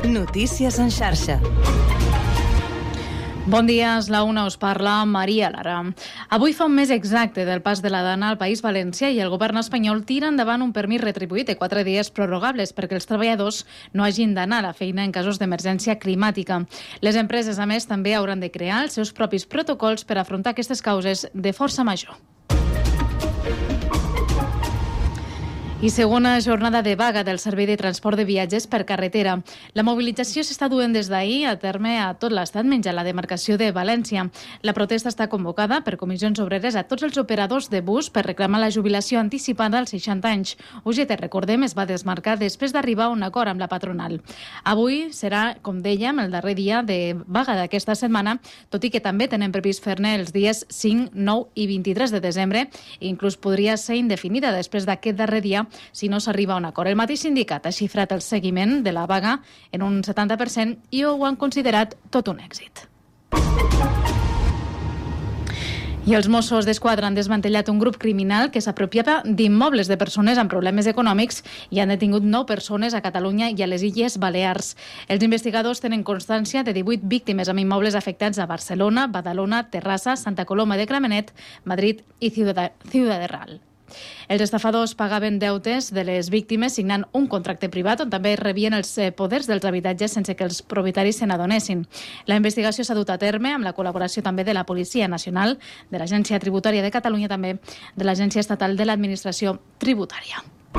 Notícies en xarxa. Bon dia, és la una, us parla Maria Lara. Avui fa un mes exacte del pas de la Dana al País Valencià i el govern espanyol tira endavant un permís retribuït de 4 dies prorrogables perquè els treballadors no hagin d'anar a la feina en casos d'emergència climàtica. Les empreses, a més, també hauran de crear els seus propis protocols per afrontar aquestes causes de força major. I segona jornada de vaga del Servei de Transport de Viatges per carretera. La mobilització s'està duent des d'ahir a terme a tot l'estat, menys a la demarcació de València. La protesta està convocada per comissions obreres a tots els operadors de bus per reclamar la jubilació anticipada als 60 anys. UGT, recordem, es va desmarcar després d'arribar a un acord amb la patronal. Avui serà, com dèiem, el darrer dia de vaga d'aquesta setmana, tot i que també tenen previst fer-ne els dies 5, 9 i 23 de desembre. Inclús podria ser indefinida després d'aquest darrer dia si no s'arriba a un acord. El mateix sindicat ha xifrat el seguiment de la vaga en un 70% i ho han considerat tot un èxit. I els Mossos d'Esquadra han desmantellat un grup criminal que s'apropiava d'immobles de persones amb problemes econòmics i han detingut 9 persones a Catalunya i a les Illes Balears. Els investigadors tenen constància de 18 víctimes amb immobles afectats a Barcelona, Badalona, Terrassa, Santa Coloma de Gramenet, Madrid i Ciudad Real. Els estafadors pagaven deutes de les víctimes signant un contracte privat on també rebien els poders dels habitatges sense que els propietaris se n'adonessin. La investigació s'ha dut a terme amb la col·laboració també de la Policia Nacional, de l'Agència Tributària de Catalunya, també de l'Agència Estatal de l'Administració Tributària.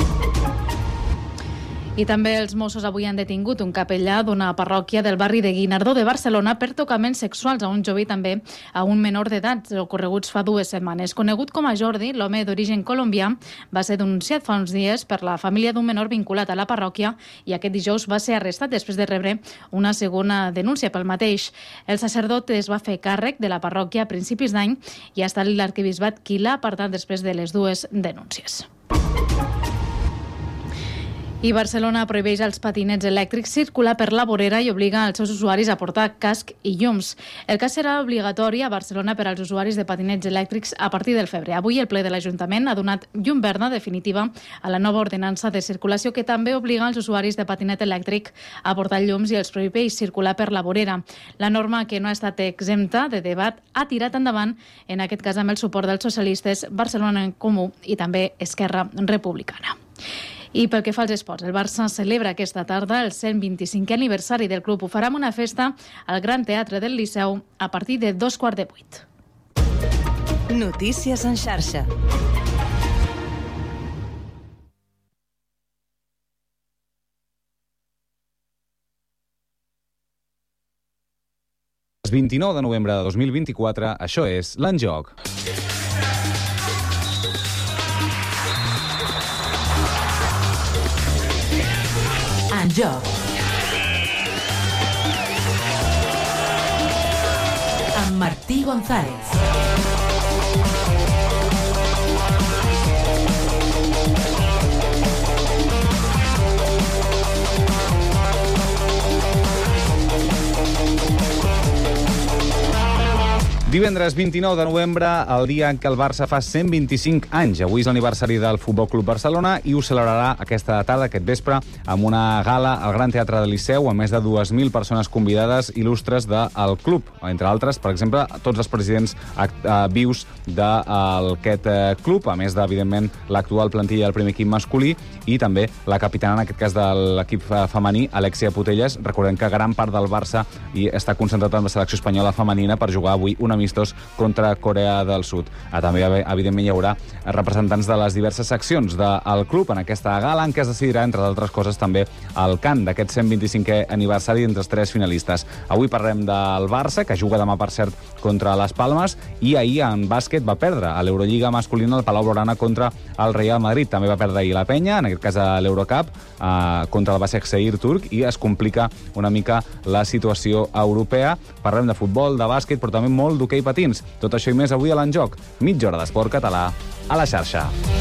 I també els Mossos avui han detingut un capellà d'una parròquia del barri de Guinardó de Barcelona per tocaments sexuals a un jove i també a un menor d'edat, ocorreguts fa 2 setmanes. Conegut com a Jordi, l'home d'origen colombià va ser denunciat fa uns dies per la família d'un menor vinculat a la parròquia i aquest dijous va ser arrestat després de rebre una segona denúncia pel mateix. El sacerdot es va fer càrrec de la parròquia a principis d'any i ha estat l'arquebisbat qui l'ha apartat després de les 2 denúncies. I Barcelona prohibeix als patinets elèctrics circular per la vorera i obliga als seus usuaris a portar casc i llums. El cas serà obligatori a Barcelona per als usuaris de patinets elèctrics a partir del febrer. Avui el ple de l'Ajuntament ha donat llum verda definitiva a la nova ordenança de circulació que també obliga als usuaris de patinet elèctric a portar llums i els prohibeix circular per la vorera. La norma, que no ha estat exempta de debat, ha tirat endavant, en aquest cas amb el suport dels socialistes, Barcelona en Comú i també Esquerra Republicana. I pel que fa als esports, el Barça celebra aquesta tarda el 125è aniversari del club. Ho farà amb una festa al Gran Teatre del Liceu a partir de 7:15. Notícies en xarxa. El 29 de novembre de 2024, això és l'En Joc. En Joc. Amb Martí González. Divendres 29 de novembre, el dia en què el Barça fa 125 anys. Avui és l'aniversari del Futbol Club Barcelona i ho celebrarà aquesta tarda, aquest vespre, amb una gala al Gran Teatre del Liceu, amb més de 2.000 persones convidades il·lustres del club. Entre altres, per exemple, tots els presidents vius d'aquest club, a més d'evidentment l'actual plantilla del primer equip masculí i també la capitana, en aquest cas de l'equip femení, Alexia Putellas. Recordem que gran part del Barça està concentrat en la selecció espanyola femenina per jugar avui un amistós contra Corea del Sud. També, evidentment, hi haurà representants de les diverses seccions del club en aquesta gala, en què es decidirà, entre d'altres coses, també el cant d'aquest 125è aniversari entre els 3 finalistes. Avui parlem del Barça, que juga demà, per cert, contra les Palmes, i ahir en bàsquet va perdre a l'Eurolliga masculina al Palau Blaugrana contra el Real Madrid. També va perdre ahir la Penya, en aquest cas a l'Eurocup, contra el Başakşehir turc, i es complica una mica la situació europea. Parlem de futbol, de bàsquet, però també molt d'hoquei patins. Tot això i més avui a l'En Joc. Mitja hora d'esport català a la xarxa.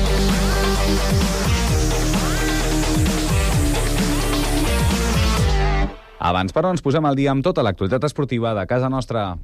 Abans, però, ens posem al dia amb tota l'actualitat esportiva de casa nostra.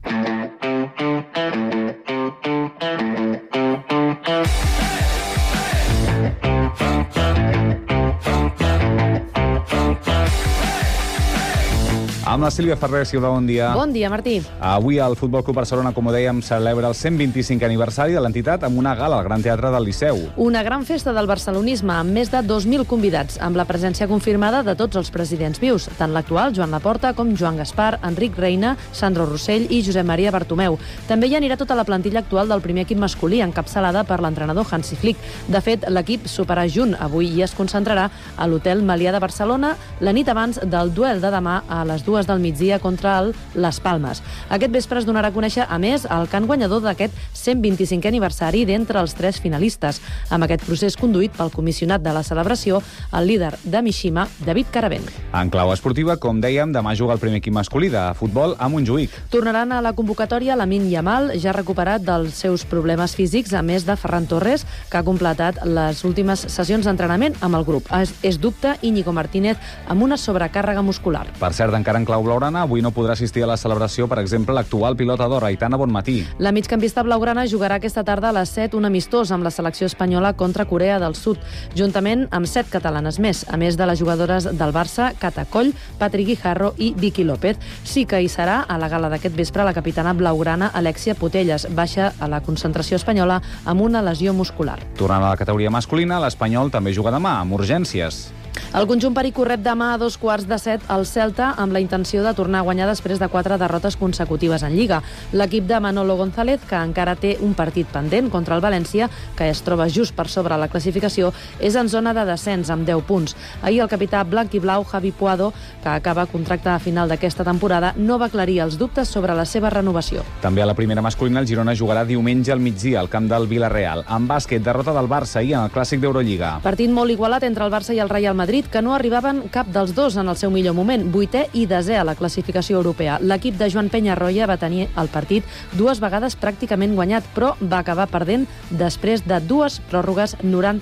Amb la Sílvia Ferrer. Sílvia, bon dia. Bon dia, Martí. Avui el Futbol Club Barcelona, com ho dèiem, celebra el 125 aniversari de l'entitat amb una gala al Gran Teatre del Liceu. Una gran festa del barcelonisme amb més de 2.000 convidats, amb la presència confirmada de tots els presidents vius, tant l'actual, Joan Laporta, com Joan Gaspar, Enric Reina, Sandro Rossell i Josep Maria Bartomeu. També hi anirà tota la plantilla actual del primer equip masculí, encapçalada per l'entrenador Hansi Flick. De fet, l'equip soparà junt avui i es concentrarà a l'Hotel Melià de Barcelona la nit abans del duel de demà a les 2 del migdia contra el Les Palmes. Aquest vespre es donarà a conèixer, a més, el cant guanyador d'aquest 125è aniversari d'entre els 3 finalistes, amb aquest procés conduït pel comissionat de la celebració, el líder de Mishima, David Caravent. En clau esportiva, com dèiem, demà juga el primer equip masculí de futbol a Montjuïc. Tornaran a la convocatòria Lamine Yamal, ja recuperat dels seus problemes físics, a més de Ferran Torres, que ha completat les últimes sessions d'entrenament amb el grup. És dubte Íñigo Martínez amb una sobrecàrrega muscular. Per cert, encara en clau blaugrana, avui no podrà assistir a la celebració, per exemple, l'actual pilota d'or, Aitana Bonmatí. La migcampista blaugrana jugarà aquesta tarda a les 7 un amistós amb la selecció espanyola contra Corea del Sud, juntament amb 7 catalanes més, a més de les jugadores del Barça, Cata Coll, Patri Guijarro i Vicky López. Sí que hi serà a la gala d'aquest vespre la capitana blaugrana Alexia Putelles, baixa a la concentració espanyola amb una lesió muscular. Tornant a la categoria masculina, l'Espanyol també juga demà, amb urgències. El conjunt perico rep demà a 6:45 al Celta amb la intenció de tornar a guanyar després de 4 derrotes consecutives en Lliga. L'equip de Manolo González, que encara té un partit pendent contra el València, que es troba just per sobre la classificació, és en zona de descens amb 10 punts. Ahir el capità blanc i blau, Javi Puado, que acaba contracte a final d'aquesta temporada, no va aclarir els dubtes sobre la seva renovació. També a la primera masculina, el Girona jugarà diumenge al migdia al camp del Villarreal. En bàsquet, derrota del Barça ahir en el clàssic d'Eurolliga. Partit molt igualat entre el Barça i el Real Madrid, que no arribaven cap dels dos en el seu millor moment, 8è i 10è a la classificació europea. L'equip de Joan Peñarroya va tenir el partit 2 vegades pràcticament guanyat, però va acabar perdent després de 2 pròrrogues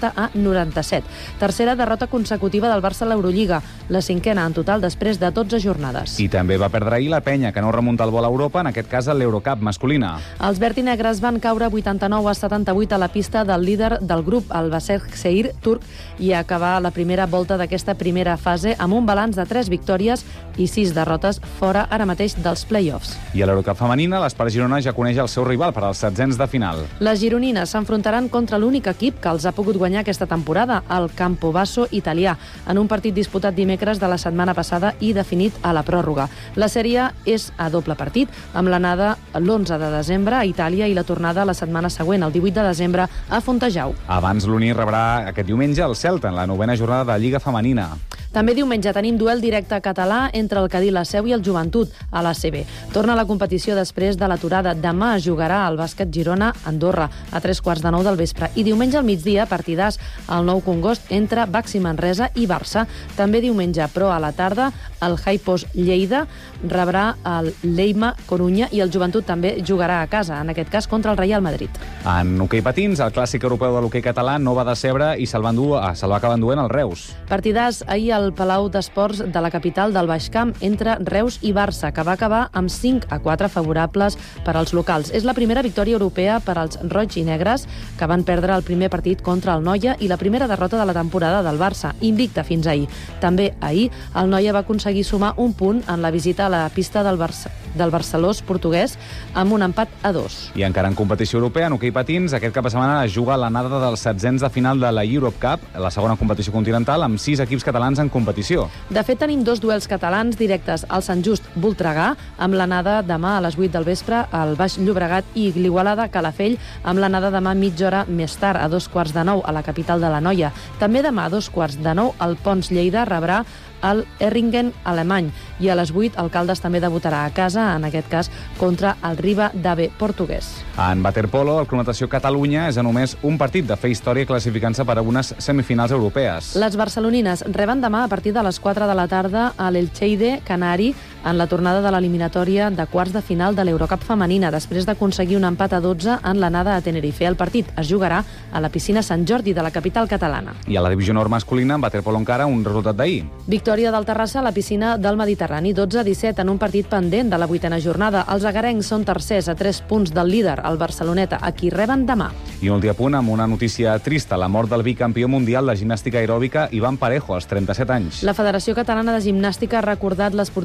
90-97. Tercera derrota consecutiva del Barça a l'Eurolliga, la 5ª en total després de 12 jornades. I també va perdre ahir la Penya, que no remunta el vol a Europa, en aquest cas a l'Eurocup masculina. Els verd i negres van caure 89-78 a la pista del líder del grup, el Başakşehir turc, i acabar la primera volta d'aquesta primera fase amb un balanç de 3 victòries i 6 derrotes, fora ara mateix dels play-offs. I a l'Eurocup femenina, l'Espar Girona ja coneix el seu rival per als setzents de final. Les gironines s'enfrontaran contra l'únic equip que els ha pogut guanyar aquesta temporada, el Campobasso italià, en un partit disputat dimecres de la setmana passada i definit a la pròrroga. La sèrie és a doble partit, amb l'anada l'11 de desembre a Itàlia i la tornada la setmana següent, el 18 de desembre, a Fontejau. Abans l'Uni rebrà aquest diumenge el Celta en la 9ª jornada de Lliga Femenina. També diumenge tenim duel directe català entre el Cadí La Seu i el Joventut a l'ACB. Torna a la competició després de l'aturada. Demà jugarà el bàsquet Girona Andorra a 3:15 del vespre i diumenge al migdia partidàs al Nou Congost entre Baxi Manresa i Barça. També diumenge, però a la tarda, el Highpost Lleida rebrà el Leima Corunya i el Joventut també jugarà a casa, en aquest cas contra el Real Madrid. En hoquei patins, el clàssic europeu de l'hoquei català no va decebre i se'l va acabar enduent el Reus. Partidàs ahir al Palau d'Esports de la capital del Baix Camp entre Reus i Barça, que va acabar amb 5-4 favorables per als locals. És la primera victòria europea per als roig i negres, que van perdre el primer partit contra el Noia i la primera derrota de la temporada del Barça, invicta fins ahir. També ahir el Noia va aconseguir sumar un punt en la visita a la pista del Barcelós portuguès amb un empat a 2. I encara en competició europea, en hoquei patins, aquest cap de setmana es juga l'anada dels setzents de final de la Europe Cup, la segona competició continental, amb 6 equips catalans en competició. De fet, tenim 2 duels catalans directes, el Sant Just Voltregà, amb l'anada demà a les 8 del vespre, al Baix Llobregat, i l'Igualada Calafell, amb l'anada demà mitja hora més tard, a 8:45 a la capital de l'Anoia. També demà a 8:45 el Pons Lleida rebrà el Erringen alemany i a les 8 el Caldes també debutarà a casa, en aquest cas contra el Riba d'Ave portuguès. En waterpolo, el Club Natació Catalunya és a només un partit de fer història classificant-se per a unes semifinals europees. Les barcelonines reben demà a partir de les 4 de la tarda a l'Elcheide Canari en la tornada de l'eliminatòria de quarts de final de l'Eurocup femenina, després d'aconseguir un empat a 12 en l'anada a Tenerife. El partit es jugarà a la piscina Sant Jordi de la capital catalana. I a la divisió nord masculina, en waterpolo encara un resultat d'ahir. Victòria del Terrassa a la piscina del Mediterrani, 12-17 en un partit pendent de la 8ª jornada. Els agarencs són tercers a 3 punts del líder, el Barceloneta, a qui reben demà. I un últim punt amb una notícia trista, la mort del bicampió mundial de gimnàstica aeròbica Iván Parejo, als 37 anys. La Federació Catalana de Gimnàstica ha recordat l'esportista nascut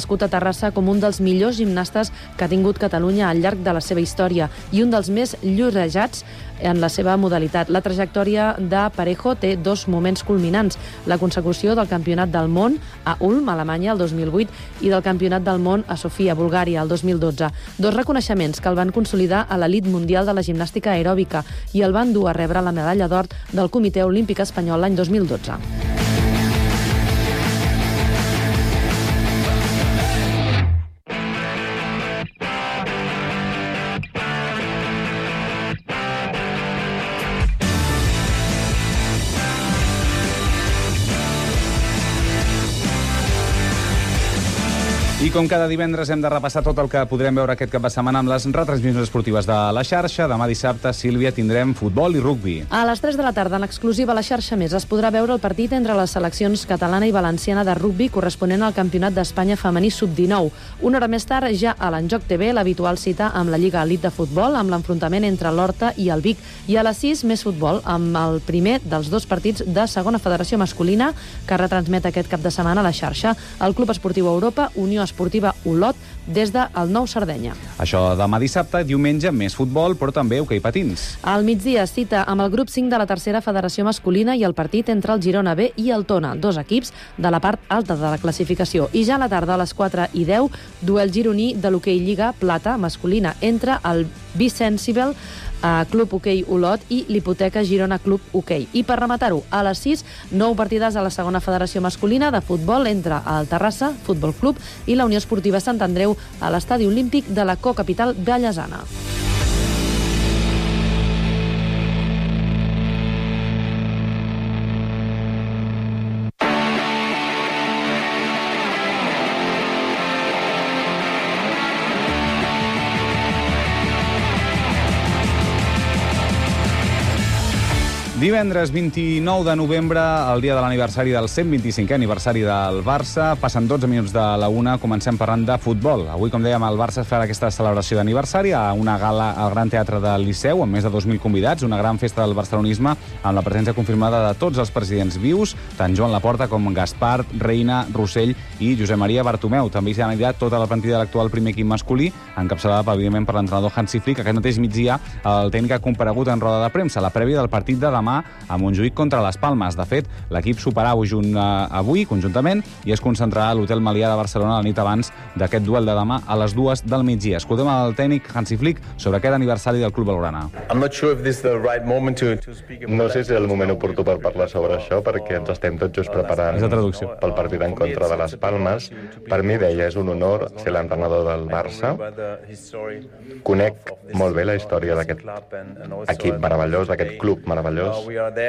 reconegut a Terrassa com un dels millors gimnastes que ha tingut Catalunya al llarg de la seva història i un dels més llorejats en la seva modalitat. La trajectòria de Parejo té dos moments culminants: la consecució del Campionat del Món a Ulm, Alemanya, el 2008, i del Campionat del Món a Sofia, Bulgària, el 2012. Dos reconeixements que el van consolidar a l'elit mundial de la gimnàstica aeròbica i el van dur a rebre la medalla d'or del Comitè Olímpic Espanyol l'any 2012. I com cada divendres hem de repassar tot el que podrem veure aquest cap de setmana amb les retransmissions esportives de la xarxa. Demà dissabte, Sílvia, tindrem futbol i rugbi. A les 3 de la tarda, en exclusiva a la xarxa Més, es podrà veure el partit entre les seleccions catalana i valenciana de rugbi corresponent al Campionat d'Espanya femení sub-19. Una hora més tard, ja a l'Enjoc TV, l'habitual cita amb la Lliga Elit de Futbol, amb l'enfrontament entre l'Horta i el Vic. I a les 6, més futbol, amb el primer dels dos partits de segona federació masculina que retransmet aquest cap de setmana a la xarxa. El Club Esportiu Europa, Unió Esportiva Olot, des del Nou Sardenya. Això demà dissabte, diumenge, més futbol, però també hoquei patins. Al migdia cita amb el grup 5 de la tercera federació masculina i el partit entre el Girona B i el Tona, dos equips de la part alta de la classificació. I ja a la tarda, a les 4:10, duel gironí de l'hoquei Lliga Plata masculina entre el Vicensibel Club Hoquei Olot i l'Hipoteca Girona Club Hoquei. I per rematar-ho, a les 6, 9 partides a la segona federació masculina de futbol entre el Terrassa Futbol Club i la Unió Esportiva Sant Andreu a l'Estadi Olímpic de la cocapital vallesana. Divendres 29 de novembre, el dia de l'aniversari del 125è aniversari del Barça. Passen 12 minuts de la 1, comencem parlant de futbol. Avui, com dèiem, el Barça farà aquesta celebració d'aniversari a una gala al Gran Teatre del Liceu, amb més de 2.000 convidats, una gran festa del barcelonisme, amb la presència confirmada de tots els presidents vius, tant Joan Laporta com Gaspar, Reina, Rossell i Josep Maria Bartomeu. També s'hi ha anat tota la plantilla de l'actual primer equip masculí, encapçalada, evidentment, per l'entrenador Hansi Flick. Aquest mateix migdia, el tècnic ha comparegut en roda de premsa, la prèvia del partit de demà a Montjuïc contra les Palmes. De fet, l'equip soparà avui conjuntament i es concentrarà a l'Hotel Melià de Barcelona la nit abans d'aquest duel de demà a les 2 del migdia. Escoltem el tècnic Hansi Flick sobre aquest aniversari del Club Blaugrana. No sé si és el moment oportú per parlar sobre això, perquè ens estem tot just preparant pel partit en contra de les Palmes. Per mi, deia, és un honor ser l'entrenador del Barça. Conec molt bé la història d'aquest equip meravellós, d'aquest club meravellós.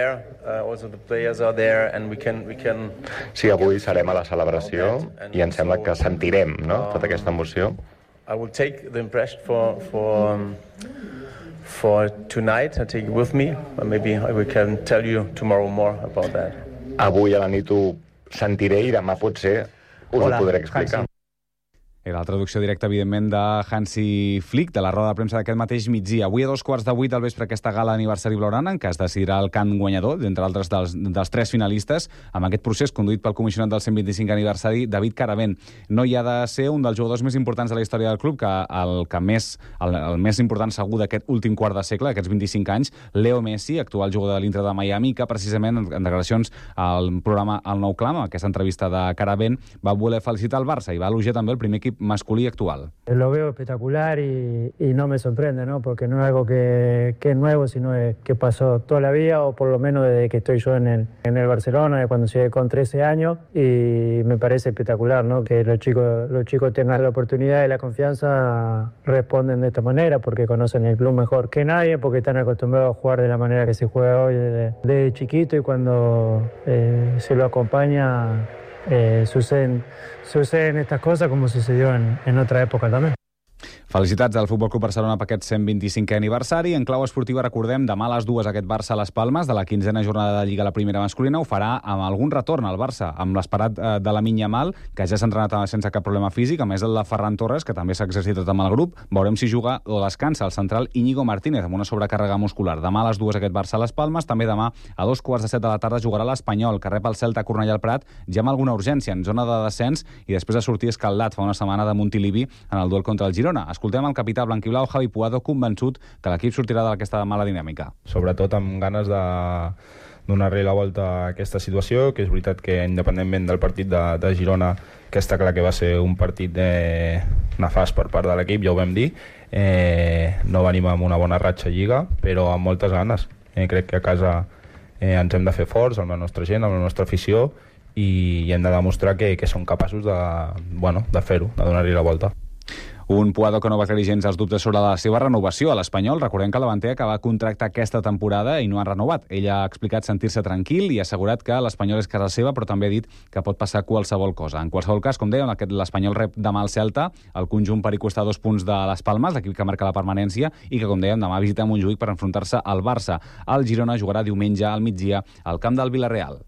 Sí, avui serem a la celebració i em sembla que sentirem, no?, tota aquesta emoció. I will take the impression for tonight. I take it with me. Maybe I can tell you tomorrow more about that. Avui a la nit ho sentiré i demà potser us ho podré explicar. Era la traducció directa, evidentment, de Hansi Flick, de la roda de premsa d'aquest mateix migdia. Avui a 7:15 del vespre aquesta gala aniversari blaugrana, en què es decidirà el cant guanyador, d'entre altres dels 3 finalistes, amb aquest procés conduït pel comissionat del 125 aniversari, David Caravent. No hi ha de ser un dels jugadors més importants de la història del club, el més important segur d'aquest últim quart de segle, d'aquests 25 anys, Leo Messi, actual jugador de l'Inter de Miami, que precisament en declaracions al programa El Nou Clam, aquesta entrevista de Caravent, va voler felicitar el Barça i va elogiar també el primer equip masculí actual. Lo veo espectacular y no me sorprende, ¿no?, porque no es algo que es nuevo, sino que pasó toda la vida, o por lo menos desde que estoy yo en el Barcelona, de cuando llegué con 13 años, y me parece espectacular, ¿no?, que los chicos tengan la oportunidad y la confianza, responden de esta manera, porque conocen el club mejor que nadie, porque están acostumbrados a jugar de la manera que se juega hoy desde chiquito, y cuando se lo acompaña suceden estas cosas, como sucedió en otra época también. Felicitats al Futbol Club Barcelona per aquest 125è aniversari. En clau esportiva, recordem, demà a les 2 aquest Barça a les Palmes, de la 15a jornada de Lliga a la primera masculina, ho farà amb algun retorn al Barça, amb l'esperat de Lamine Yamal, que ja s'ha entrenat sense cap problema físic, a més el de Ferran Torres, que també s'ha exercitat amb el grup. Veurem si juga o descansa el central Íñigo Martínez, amb una sobrecàrrega muscular. Demà a les 2 aquest Barça a les Palmes, també demà a 2:15 de la tarda jugarà l'Espanyol, que rep el Celta Cornellà al Prat, ja amb alguna urgència, en zona de descens, i després de sortir escaldat fa una setmana de Montilivi en el duel contra el Girona. Escoltem el capità blanquiblau, Javi Puado, convençut que l'equip sortirà d'aquesta mala dinàmica. Sobretot amb ganes de donar-li la volta a aquesta situació, que és veritat que independentment del partit de Girona, que està clar que va ser un partit nefast per part de l'equip, ja ho vam dir, no venim amb una bona ratxa a Lliga, però amb moltes ganes. Crec que a casa ens hem de fer forts, amb la nostra gent, amb la nostra afició, i hem de demostrar que som capaços de fer-ho, de donar-li la volta. Un Puado que no va aclarir gens els dubtes sobre la seva renovació a l'Espanyol. Recordem que el davanter acaba de contractar aquesta temporada i no ha renovat. Ell ha explicat sentir-se tranquil i ha assegurat que l'Espanyol és casa seva, però també ha dit que pot passar qualsevol cosa. En qualsevol cas, com dèiem, l'Espanyol rep demà el Celta, el conjunt perico està a 2 punts de les Palmes, l'equip que marca la permanència, i que, com dèiem, demà visita Montjuïc per enfrontar-se al Barça. El Girona jugarà diumenge al migdia al camp del Villarreal.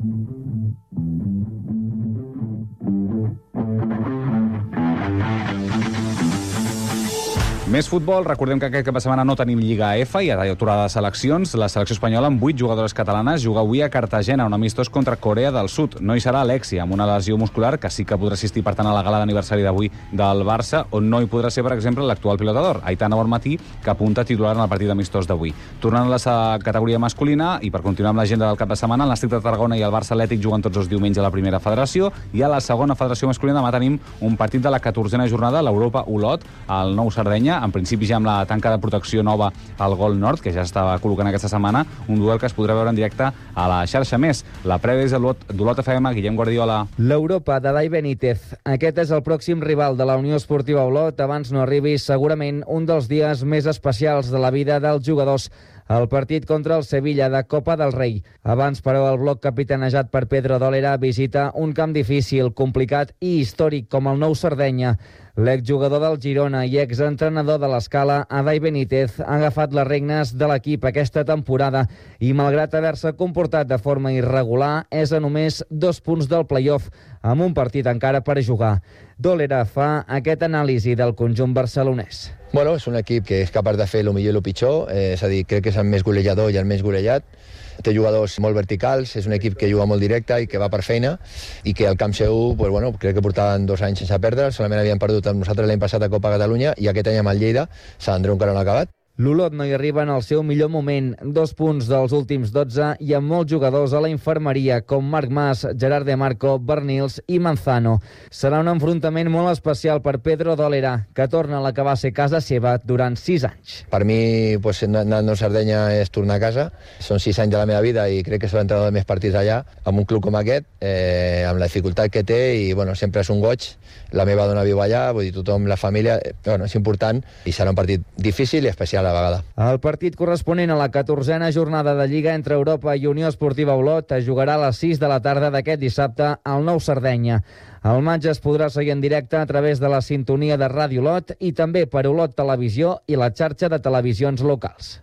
Més futbol, recordem que aquest cap de setmana no tenim Lliga F i hi ha aturada de seleccions. La selecció espanyola amb 8 jugadores catalanes juga avui a Cartagena, un amistós contra Corea del Sud. No hi serà Alexi, amb una lesió muscular, que sí que podrà assistir, per tant, a la gala d'aniversari d'avui del Barça, on no hi podrà ser, per exemple, l'actual pilota d'or, Aitana Bonmatí, que apunta titular en el partit d'amistós d'avui. Tornant a la categoria masculina, i per continuar amb l'agenda del cap de setmana, el Nàstic de Tarragona i el Barça Atlètic juguen tots els diumenges a la primera federació, i a la segona federació masculina demà tenim un partit de la 14a jornada, l'Europa Olot, al Nou Sardenya, en principi ja amb la tanca de protecció nova al Gol Nord, que ja estava col·locant aquesta setmana, un duel que es podrà veure en directe a la xarxa Més. La prèvia és d'Olot FM, Guillem Guardiola. L'Europa de Dai Benítez. Aquest és el pròxim rival de la Unió Esportiva Olot. Abans no arribi segurament un dels dies més especials de la vida dels jugadors. El partit contra el Sevilla de Copa del Rei. Abans, però, el bloc capitanejat per Pedro Dólera visita un camp difícil, complicat i històric com el Nou Sardenya. L'exjugador del Girona i exentrenador de l'Escala, Adai Benítez, ha agafat les regnes de l'equip aquesta temporada i, malgrat haver-se comportat de forma irregular, és a només 2 punts del play-off, amb un partit encara per jugar. Dólera fa aquest anàlisi del conjunt barcelonès. Bueno, és un equip que és capaç de fer el millor i el pitjor, és a dir, crec que és el més golejador i el més golejat. Té jugadors molt verticals, és un equip que juga molt directe i que va per feina, i que al camp seu, pues, bueno, crec que portaven 2 anys sense perdre, solament havien perdut amb nosaltres l'any passat a Copa Catalunya, i aquest any amb el Lleida, Sant Andreu encara no ha acabat. L'Olot no hi arriba en el seu millor moment, 2 punts dels últims 12 i amb molts jugadors a la infermeria com Marc Mas, Gerard De Marco, Bernils i Manzano. Serà un enfrontament molt especial per Pedro Dólera, que torna a la que va ser casa seva durant 6 anys. Per mi, pues, anar a Sardenya és tornar a casa. Són 6 anys de la meva vida i crec que s'ha entrenat més partits allà, amb un club com aquest, amb la dificultat que té, i bueno, sempre és un goig. La meva dona viu allà, vull dir, tothom, la família, bueno, és important, i serà un partit difícil i especial a la vegada. El partit corresponent a la 14a jornada de Lliga entre Europa i Unió Esportiva Olot es jugarà a les 6 de la tarda d'aquest dissabte al Nou Sardenya. El matx es podrà seguir en directe a través de la sintonia de Ràdio Olot i també per Olot Televisió i la xarxa de televisions locals.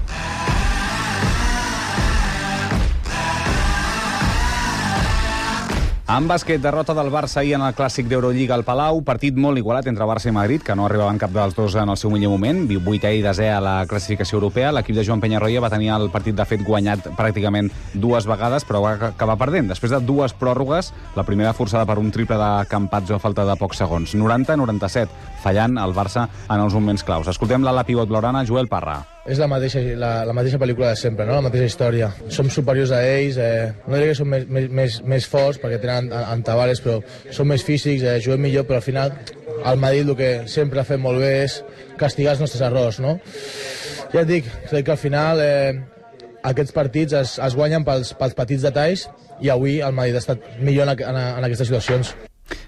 En bàsquet, derrota del Barça ahir en el clàssic d'Eurolliga al Palau, partit molt igualat entre Barça i Madrid, que no arribaven cap dels dos en el seu millor moment, 8è i 10è a la classificació europea. L'equip de Joan Peñarroya va tenir el partit de fet guanyat pràcticament 2 vegades, però va acabar perdent. Després de 2 pròrrogues, la primera forçada per un triple de Campazzo a falta de pocs segons, 90-97, fallant el Barça en els moments claus. Escoltem la pivot blaugrana, Joel Parra. És la mateixa pel·lícula de sempre, no? La mateixa història. Som superiors a ells, no diré que som més forts perquè tenen Tavares, però som més físics, juguem millor, però al final el Madrid el que sempre ha fet molt bé és castigar els nostres errors, no? Ja et dic, crec que al final aquests partits es guanyen pels petits detalls, i avui el Madrid ha estat millor en aquestes situacions.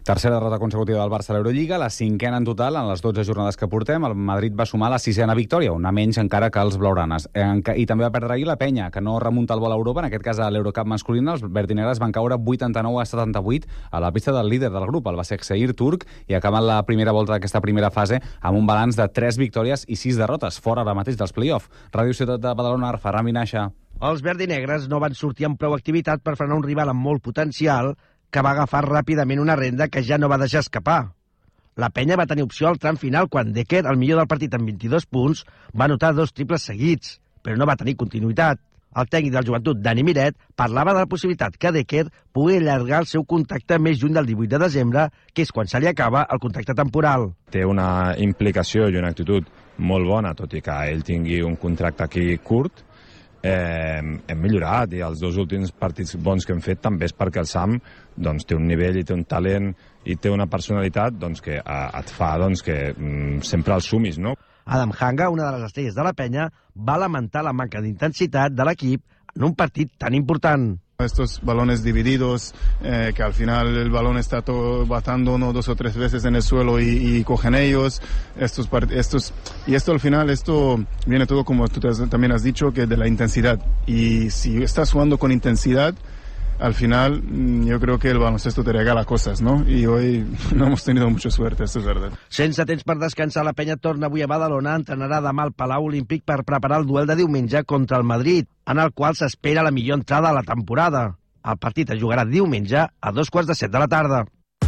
Tercera derrota consecutiva del Barça a l'Eurolliga, la 5ª en total en les 12 jornades que portem. El Madrid va sumar la 6ª victòria, una menys encara que els blaugranes. I també va perdre ahir la Penya, que no remunta el vol a Europa, en aquest cas a l'Eurocup masculina. Els verdinegres van caure 89-78 a la pista del líder del grup, el Başakşehir turc, i acaben la primera volta d'aquesta primera fase amb un balanç de 3 victòries i 6 derrotes, fora ara mateix dels play-off. Ràdio Ciutat de Badalona, Ferran Vinaixa. Els verdinegres no van sortir amb prou activitat per frenar un rival amb molt potencial que va agafar ràpidament una renda que ja no va deixar escapar. La Penya va tenir opció al tram final quan Decker, el millor del partit amb 22 punts, va anotar 2 triples seguits, però no va tenir continuïtat. El tècnic del Joventut, Dani Miret, parlava de la possibilitat que Decker pugui allargar el seu contracte més lluny del 18 de desembre, que és quan se li acaba el contracte temporal. Té una implicació i una actitud molt bona, tot i que ell tingui un contracte aquí curt. Hem millorat, i els 2 últims partits bons que hem fet també és perquè el Sam té un nivell i té un talent i té una personalitat que et fa que sempre el sumis, no? Adam Hanga, una de les estrelles de la Penya, va lamentar la manca d'intensitat de l'equip en un partit tan important. Estos balones divididos, que al final el balón está batando 1, 2 o 3 veces en el suelo y cogen ellos. Y esto al final, esto viene todo, como tú también has dicho, que de la intensidad. Y si estás jugando con intensidad, al final yo creo que el baloncesto te regala cosas, ¿no? Y hoy no hemos tenido mucha suerte, esto es verdad. Sense temps per descansar, la Penya torna avui a Badalona, entrenarà demà al Palau Olímpic per preparar el duel de diumenge contra el Madrid, en el qual s'espera la millor entrada a la temporada. El partit es jugarà diumenge a 2:45 de la tarda.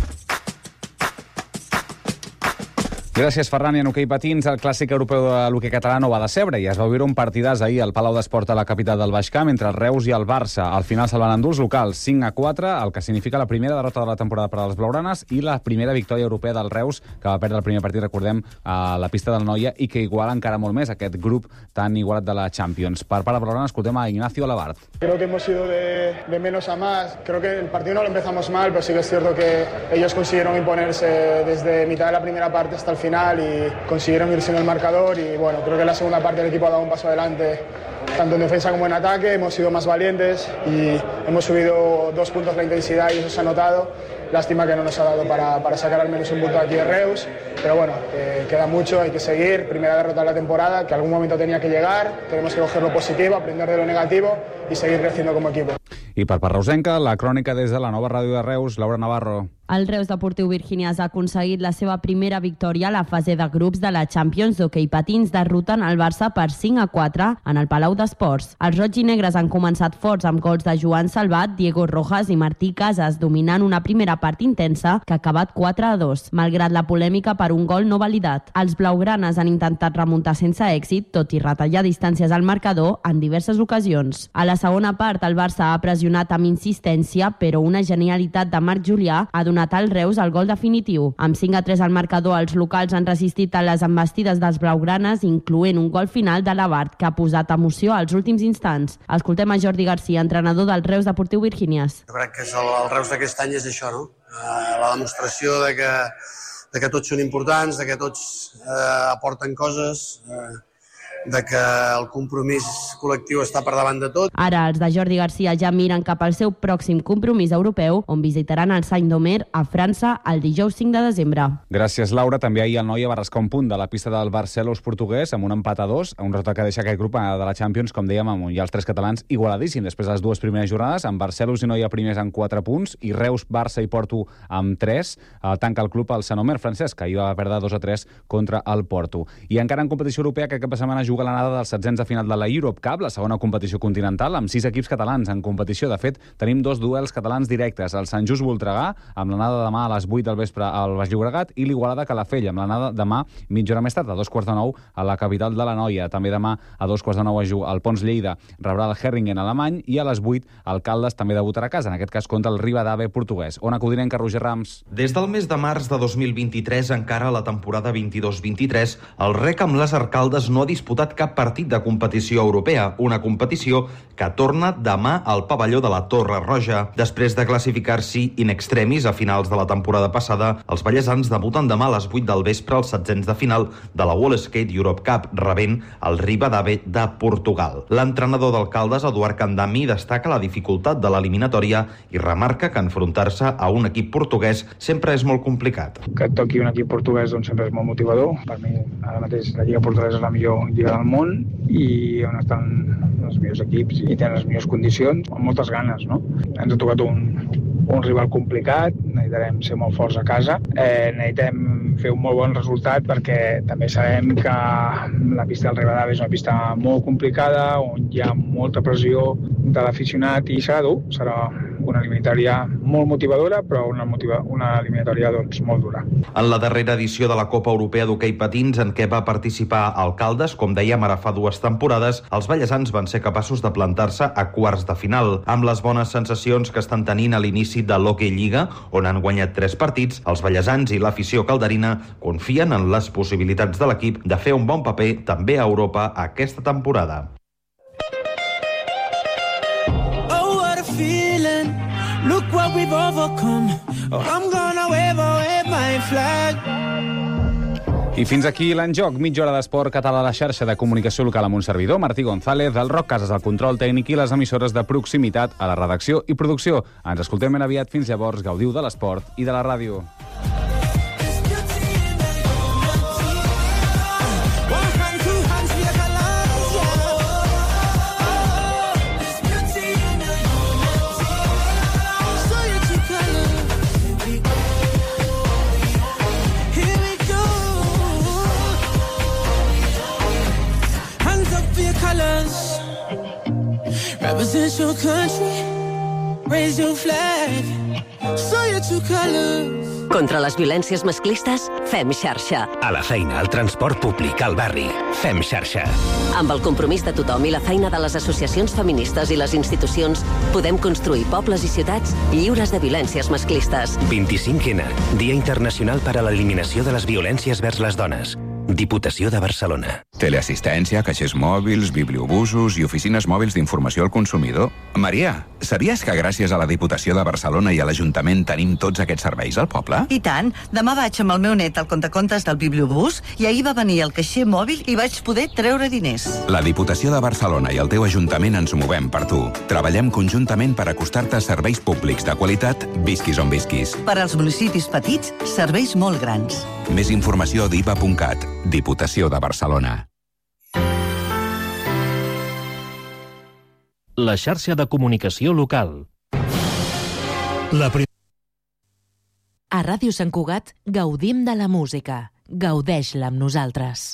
Gràcies, Ferran. I en hoquei patins, el clàssic europeu de l'hoquei català no va decebre i es va viure un partidàs ahir al Palau d'Esport a la capital del Baix Camp entre el Reus i el Barça. Al final se'l van endur els locals 5-4, el que significa la primera derrota de la temporada per als blaugranes i la primera victòria europea del Reus, que va perdre el primer partit, recordem, a la pista del Noia, i que iguala encara molt més aquest grup tan igualat de la Champions. Per part de blaugrana escoltem a Ignacio Labart. Creo que hemos ido de menos a más. Creo que el partido no lo empezamos mal, pero sí que es cierto que ellos consiguieron imponerse desde mitad de la primera parte hasta el final y consiguieron irse en el marcador y bueno, creo que en la segunda parte el equipo ha dado un paso adelante tanto en defensa como en ataque, hemos sido más valientes y hemos subido 2 puntos la intensidad y eso se ha notado. Lástima que no nos ha dado para sacar al menos un punto aquí de Reus, pero bueno, queda mucho, hay que seguir, primera derrota de la temporada, que algún momento tenía que llegar, tenemos que coger lo positivo, aprender de lo negativo y seguir creciendo como equipo. I per part reusenca, la crònica des de la nova ràdio de Reus, Laura Navarro. El Reus Deportiu Virginias ha aconseguit la seva primera victòria a la fase de grups de la Champions d'hoquei patins, derrotant el Barça per 5-4 en el Palau d'Esports. Els roig i negres han començat forts amb gols de Joan Salvat, Diego Rojas i Martí Casas, dominant una primera part intensa que ha acabat 4-2, malgrat la polèmica per un gol no validat. Els blaugranes han intentat remuntar sense èxit, tot i retallar distàncies al marcador en diverses ocasions. A la segona part, el Barça ha pressionat amb insistència, però una genialitat de Marc Julià ha donat al Reus el gol definitiu. Amb 5-3 al marcador, els locals han resistit a les embestides dels blaugranes, incloent un gol final de Labart, que ha posat emoció als últims instants. Escoltem a Jordi Garcia, entrenador del Reus Deportiu Virginias. Jo crec que el Reus d'aquest any és això, no? La demostració de que tots són importants, de que tots aporten coses, de que el compromís col·lectiu està per davant de tot. Ara els de Jordi Garcia ja miren cap al seu pròxim compromís europeu, on visitaran el Saint-Omer a França el dijous 5 de desembre. Gràcies, Laura. També ahir el Noia va rascar un punt de la pista del Barcelos portuguès amb un empat a 2, un resultat que deixa aquest grup de la Champions, com dèiem, amb ja els 3 catalans igualadíssim. Després de les 2 primeres jornades, amb Barcelos i Noia primers amb 4 punts i Reus, Barça i Porto amb 3. Tanca el club el Saint-Omer francès, que ahir va perdre 2-3 contra el Porto. I encara en competició europea, que cap de setmana juga l'anada dels 700 de final de la Europe Cup, la segona competició continental, amb 6 equips catalans en competició. De fet, tenim 2 duels catalans directes, el Sant Just Voltregà, amb l'anada demà a les 8 del vespre al Baix Llobregat, i l'Igualada Calafell, amb l'anada demà mitja hora més tard, a 9:15 a la capital de la Noia. També demà a 9:15 el Pons Lleida rebrà el Herringen alemany i a les 8 el Caldes també debutarà a casa, en aquest cas contra el Rivadavia portuguès. Ona Codinenca, Roger Rams. Des del mes de març de 2023 encara a la temporada 22-23, el REC amb les Arcaldes no ha disputat disputat cap partit de competició europea, una competició que torna demà al pavelló de la Torre Roja. Després de classificar-s'hi in extremis a finals de la temporada passada, els vallesans debuten demà a les 8 del vespre als setzents de final de la World Skate Europe Cup, rebent el Ribadave de Portugal. L'entrenador del Caldes, Eduard Candami, destaca la dificultat de l'eliminatòria i remarca que enfrontar-se a un equip portuguès sempre és molt complicat. Que et toqui un equip portuguès doncs, sempre és molt motivador. Per mi, ara mateix, la Lliga Portuguesa és la millor lliga del món i on estan els millors equips i tenen les millors condicions, amb moltes ganes, no? Ens ha tocat un rival complicat, necessitarem ser molt forts a casa, necessitem fer un molt bon resultat perquè també sabem que la pista del Ribadave és una pista molt complicada, on hi ha molta pressió de l'aficionat i serà dur, serà una eliminatòria molt motivadora, però una eliminatòria doncs, molt dura. En la darrera edició de la Copa Europea d'Hoquei Patins, en què va participar el Caldes, com dèiem ara fa 2 temporades, els vallesans van ser capaços de plantar-se a quarts de final. Amb les bones sensacions que estan tenint a l'inici de l'Hockey Lliga, on han guanyat 3 partits, els vallesans i l'afició calderina confien en les possibilitats de l'equip de fer un bon paper també a Europa aquesta temporada. Look what we've overcome. Oh, I'm gonna wave my flag. I fins aquí l'Enjoc, mitja hora d'esport català a la xarxa de comunicació local amb un servidor, Martí González, del Roc Casas al control tècnic i les emissores de proximitat a la redacció i producció. Ens escoltem ben aviat, fins llavors, gaudiu de l'esport i de la ràdio. Represent your country, raise your flag, show your true colors. Contra les violències masclistes, fem xarxa. A la feina, al transport públic, al barri, fem xarxa. Amb el compromís de tothom i la feina de les associacions feministes i les institucions, podem construir pobles i ciutats lliures de violències masclistes. 25N, Dia Internacional per a l'Eliminació de les Violències vers les Dones. Diputació de Barcelona. Teleassistència, caixers mòbils, bibliobusos i oficines mòbils d'informació al consumidor. Maria, sabies que gràcies a la Diputació de Barcelona i a l'Ajuntament tenim tots aquests serveis al poble? I tant. Demà vaig amb el meu net al contacontes del bibliobús i ahir va venir el caixer mòbil i vaig poder treure diners. La Diputació de Barcelona i el teu Ajuntament ens movem per tu. Treballem conjuntament per acostar-te a serveis públics de qualitat, visquis on visquis. Per als municipis petits, serveis molt grans. Més informació a diva.cat. Diputació de Barcelona. La xarxa de comunicació local. A Ràdio Sant Cugat gaudim de la música. Gaudeix-la amb nosaltres.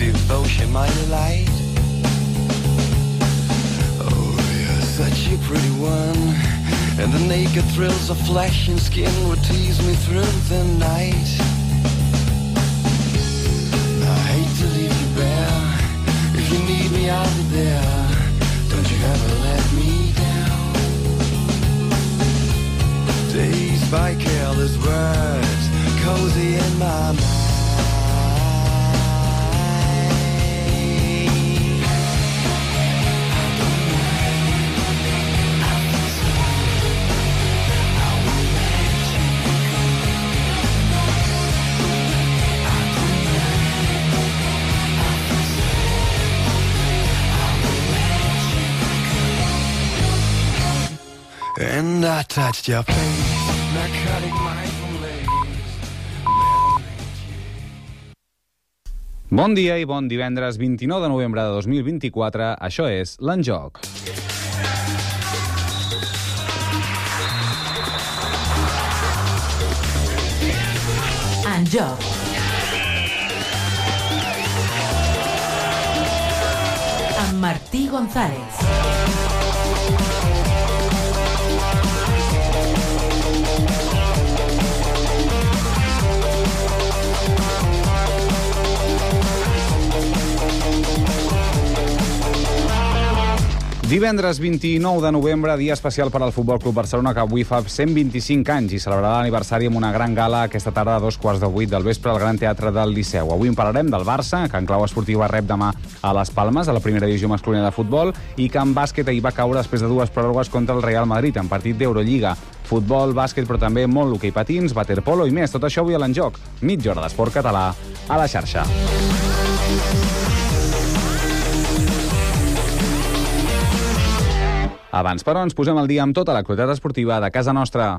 devotion, my delight. Oh, you're such a pretty one, and the naked thrills of flesh and skin would tease me through the night. I hate to leave you bare. If you need me, I'll be there. Don't you ever let me down. Dazed by careless words, cozy in my mind. And I touched your face, narcotic mindful lace. Bon dia i bon divendres 29 de novembre de 2024. Això és l'Enjoc. Enjoc. Amb Martí González. Divendres 29 de novembre, dia especial per al Futbol Club Barcelona, que avui fa 125 anys i celebrarà l'aniversari amb una gran gala aquesta tarda a 7:15 del vespre al Gran Teatre del Liceu. Avui en parlarem del Barça, que en clau esportiva rep demà a Les Palmes, a la primera divisió masculina de futbol, i que en bàsquet ahir va caure després de 2 pròrrogues contra el Real Madrid, en partit d'Eurolliga. Futbol, bàsquet, però també molt l'hoquei patins, waterpolo i més. Tot això avui a l'Enjoc. Mitja hora d'esport català a la xarxa. Abans, però, ens posem al dia amb tota l'actualitat esportiva de casa nostra.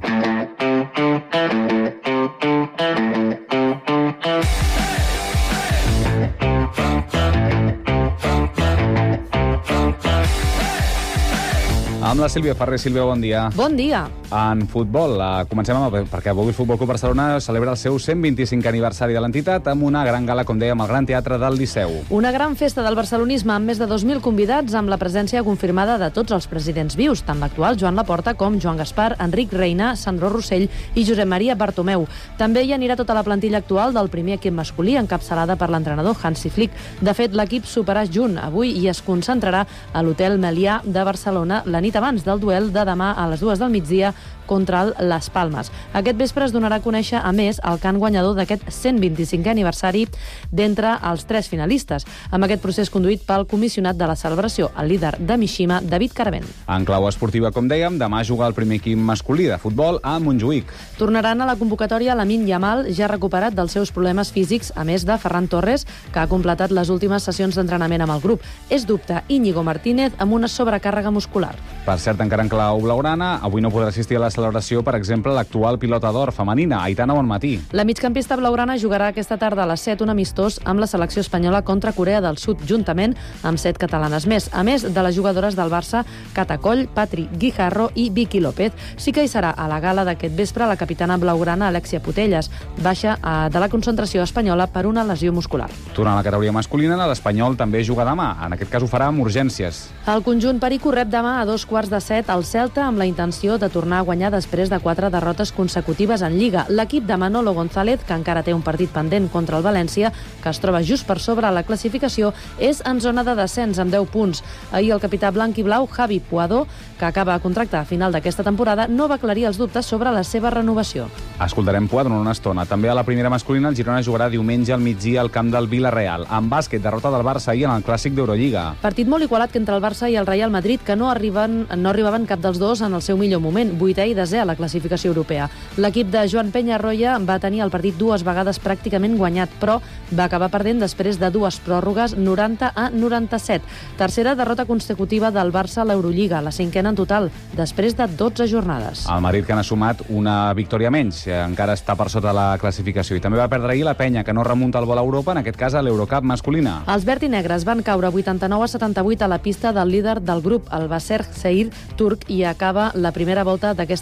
Amb la Sílvia Ferrer. Sílvia, bon dia. Bon dia. En futbol, comencem perquè avui el Futbol Club Barcelona celebra el seu 125 aniversari de l'entitat amb una gran gala, com dèiem, al Gran Teatre del Liceu. Una gran festa del barcelonisme amb més de 2.000 convidats, amb la presència confirmada de tots els presidents vius, tant l'actual Joan Laporta com Joan Gaspar, Enric Reina, Sandro Rossell i Josep Maria Bartomeu. També hi anirà tota la plantilla actual del primer equip masculí, encapçalada per l'entrenador Hansi Flick. De fet, l'equip soparà junt avui i es concentrarà a l'Hotel Melià de Barcelona la nit abans del duel de demà a les 2 del migdia contra el Les Palmes. Aquest vespre es donarà a conèixer, a més, el cant guanyador d'aquest 125è aniversari d'entre els 3 finalistes, amb aquest procés conduït pel comissionat de la celebració, el líder de Mishima, David Caravent. En clau esportiva, com dèiem, demà juga el primer equip masculí de futbol a Montjuïc. Tornaran a la convocatòria Lamine Yamal, ja recuperat dels seus problemes físics, a més de Ferran Torres, que ha completat les últimes sessions d'entrenament amb el grup. És dubte Íñigo Martínez amb una sobrecàrrega muscular. Per cert, encara en clau blaugrana, avui no podrà assistir a la celebració, per exemple, l'actual pilota d'or femenina, Aitana Bonmatí. La migcampista blaugrana jugarà aquesta tarda a les 7 un amistós amb la selecció espanyola contra Corea del Sud, juntament amb 7 catalanes més, a més de les jugadores del Barça, Cata Coll, Patri Guijarro i Vicky López. Sí que hi serà a la gala d'aquest vespre la capitana blaugrana Alexia Putelles, baixa de la concentració espanyola per una lesió muscular. Tornant a la categoria masculina, l'Espanyol també juga demà. En aquest cas ho farà amb urgències. El conjunt perico rep demà a 7:15 al Celta amb la intenció de tornar a guanyar després de 4 derrotes consecutives en Lliga. L'equip de Manolo González, que encara té un partit pendent contra el València, que es troba just per sobre la classificació, és en zona de descens amb 10 punts. Ahir el capità blanc i blau, Javi Puadó, que acaba contracte a final d'aquesta temporada, no va aclarir els dubtes sobre la seva renovació. Escoltarem Puadó en una estona. També a la primera masculina, el Girona jugarà diumenge al migdia al camp del Villarreal. En bàsquet, derrota del Barça ahir en el clàssic d'Eurolliga. Partit molt igualat que entre el Barça i el Real Madrid, que no arribaven cap dels dos en el seu millor moment, 8è i 10è a la classificació europea. L'equip de Joan Peñarroya va tenir el partit 2 vegades pràcticament guanyat, però va acabar perdent després de 2 pròrrogues, 90-97. Tercera derrota consecutiva del Barça a l'Eurolliga, la 5ª en total, després de 12 jornades. El Madrid, que n'ha sumat una victòria menys, encara està per sota la classificació. I també va perdre ahir la Penya, que no remunta el vol a Europa, en aquest cas a l'Eurocup masculina. Els verd i negres van caure 89-78 a la pista del líder del grup, el Basser Seir turc, i acaba la primera volta d'aquesta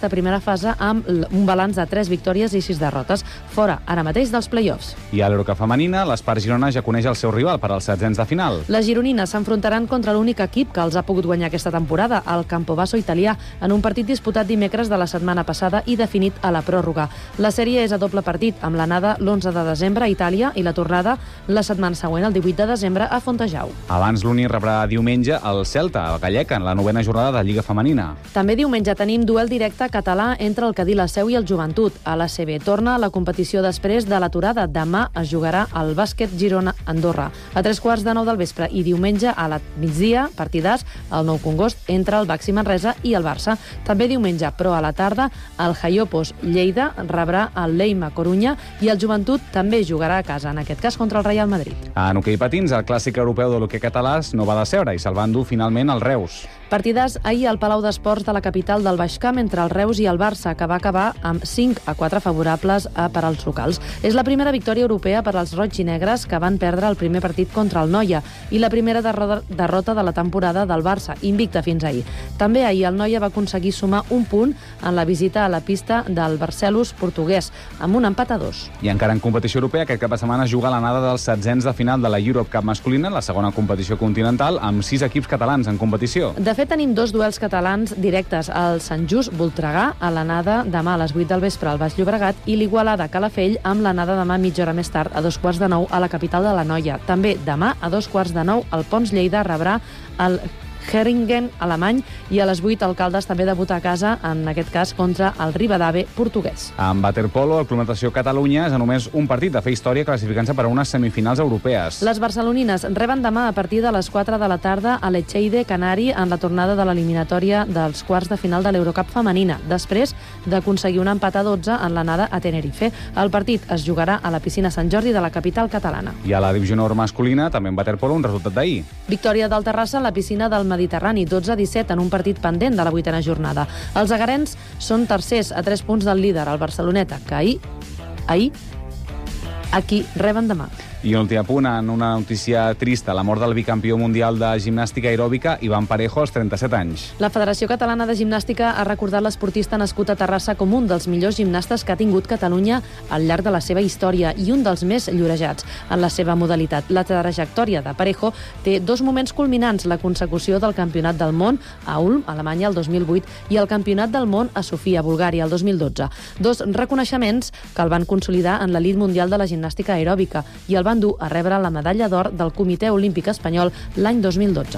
aquesta primera fase amb un balanç de 3 victòries i 6 derrotes, fora ara mateix dels play-offs. I a l'Eurocup femenina, l'Espar Girona ja coneix el seu rival per als setzents de final. Les gironines s'enfrontaran contra l'únic equip que els ha pogut guanyar aquesta temporada, el Campobasso italià, en un partit disputat dimecres de la setmana passada i definit a la pròrroga. La sèrie és a doble partit, amb l'anada l'11 de desembre a Itàlia i la tornada la setmana següent, el 18 de desembre, a Fontejau. Abans l'Uni rebrà diumenge el Celta, el gallec, en la novena jornada de Lliga Femenina. També diumenge tenim duel directe català entre el Cadí La Seu i el Joventut. A l'ACB torna la competició després de l'aturada. Demà es jugarà el bàsquet Girona-Andorra. A 3:15 del vespre i diumenge a la migdia, partidàs, el Nou Congost entre el Baxi Manresa i el Barça. També diumenge, però a la tarda, el Jaiopos Lleida rebrà el Leima Corunya i el Joventut també jugarà a casa, en aquest cas contra el Real Madrid. En hoquei patins, el clàssic europeu de l'hoquei català no va decebre i se'l va endur finalment el Reus. Partidàs ahir al Palau d'Esports de la capital del Baix Camp entre el Reus i el Barça, que va acabar amb 5-4 favorables per als locals. És la primera victòria europea per als roig i negres, que van perdre el primer partit contra el Noia, i la primera derrota de la temporada del Barça, invicta fins ahir. També ahir el Noia va aconseguir sumar un punt en la visita a la pista del Barcelos portuguès, amb un empat a 2. I encara en competició europea, aquest cap de setmana juga l'anada dels setzents de final de la Europe Cup masculina, la segona competició continental, amb 6 equips catalans en competició. De fet, tenim 2 duels catalans directes, el Sant Just Voltregà a l'anada demà a les 8 del vespre al Baix Llobregat i l'Igualada Calafell amb l'anada demà mitja hora més tard a 8:45 a la capital de l'Anoia. També demà a 8:45 el Pons Lleida rebrà el Heringen alemany i a les 8 el Caldes també debuta a casa, en aquest cas contra el Rivadavia portuguès. En waterpolo, el Club Natació Catalunya és a només un partit de fer història classificant-se per a unes semifinals europees. Les barcelonines reben demà a partir de les 4 de la tarda a l'Echeide Canari en la tornada de l'eliminatòria dels quarts de final de l'Eurocup femenina, després d'aconseguir un empat a 12 en l'anada a Tenerife. El partit es jugarà a la piscina Sant Jordi de la capital catalana. I a la divisió honor masculina, també en waterpolo, un resultat d'ahir. Victòria del Terrassa a la piscina del Mediterrani, 12-17 en un partit pendent de la 8a jornada. Els agarens són tercers a 3 punts del líder, el Barceloneta, que ahir aquí reben demà. I un últim apunt, en una notícia trista, la mort del bicampió mundial de gimnàstica aeròbica, Ivan Parejo, als 37 anys. La Federació Catalana de Gimnàstica ha recordat l'esportista nascut a Terrassa com un dels millors gimnastes que ha tingut Catalunya al llarg de la seva història i un dels més llorejats en la seva modalitat. La trajectòria de Parejo té 2 moments culminants, la consecució del Campionat del Món a Ulm, Alemanya, el 2008, i el Campionat del Món a Sofia, Bulgària, el 2012. 2 reconeixements que el van consolidar en l'elit mundial de la gimnàstica aeròbica i el van dur a rebre la medalla d'or del Comitè Olímpic Espanyol l'any 2012.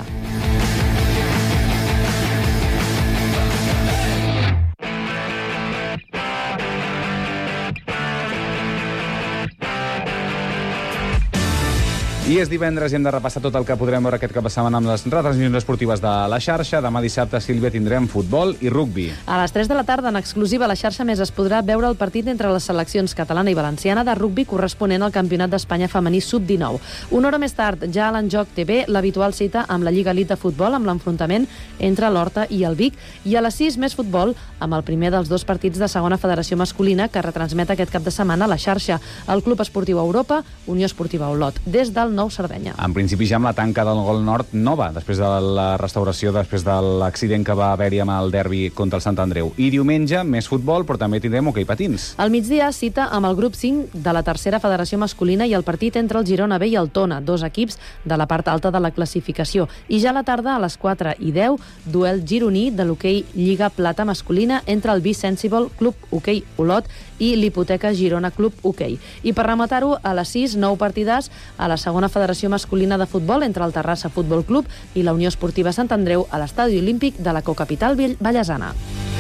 I és divendres i hem de repassar tot el que podrem veure aquest cap de setmana amb les retransmissions esportives de la xarxa. Demà dissabte, Sílvia, tindrem futbol i rugbi. A les 3 de la tarda, en exclusiva a la xarxa més, es podrà veure el partit entre les seleccions catalana i valenciana de rugbi corresponent al Campionat d'Espanya femení sub-19. Una hora més tard, ja a l'Enjoc TV, l'habitual cita amb la Lliga Elite de Futbol, amb l'enfrontament entre l'Horta i el Vic, i a les 6 més futbol, amb el primer dels 2 partits de segona federació masculina que retransmet aquest cap de setmana a la xarxa. El Club Esportiu Europa, Unió Esportiva Olot, des del Nou Sardenya. En principi ja amb la tanca del Gol Nord nova, després de la restauració, després de l'accident que va haver-hi amb el derbi contra el Sant Andreu. I diumenge, més futbol, però també tindrem hoquei patins. Al migdia, cita amb el grup 5 de la tercera federació masculina i el partit entre el Girona B i el Tona, 2 equips de la part alta de la classificació. I ja a la tarda, a les 4:10, duel gironí de l'hoquei Lliga Plata masculina entre el Be-Sensible Club Hoquei Olot i l'Hipoteca Girona Club Hoquei. I per rematar-ho, a les 6, 9 partidars a la segona federació masculina de futbol entre el Terrassa Futbol Club i la Unió Esportiva Sant Andreu a l'Estadi Olímpic de la cocapital vallesana.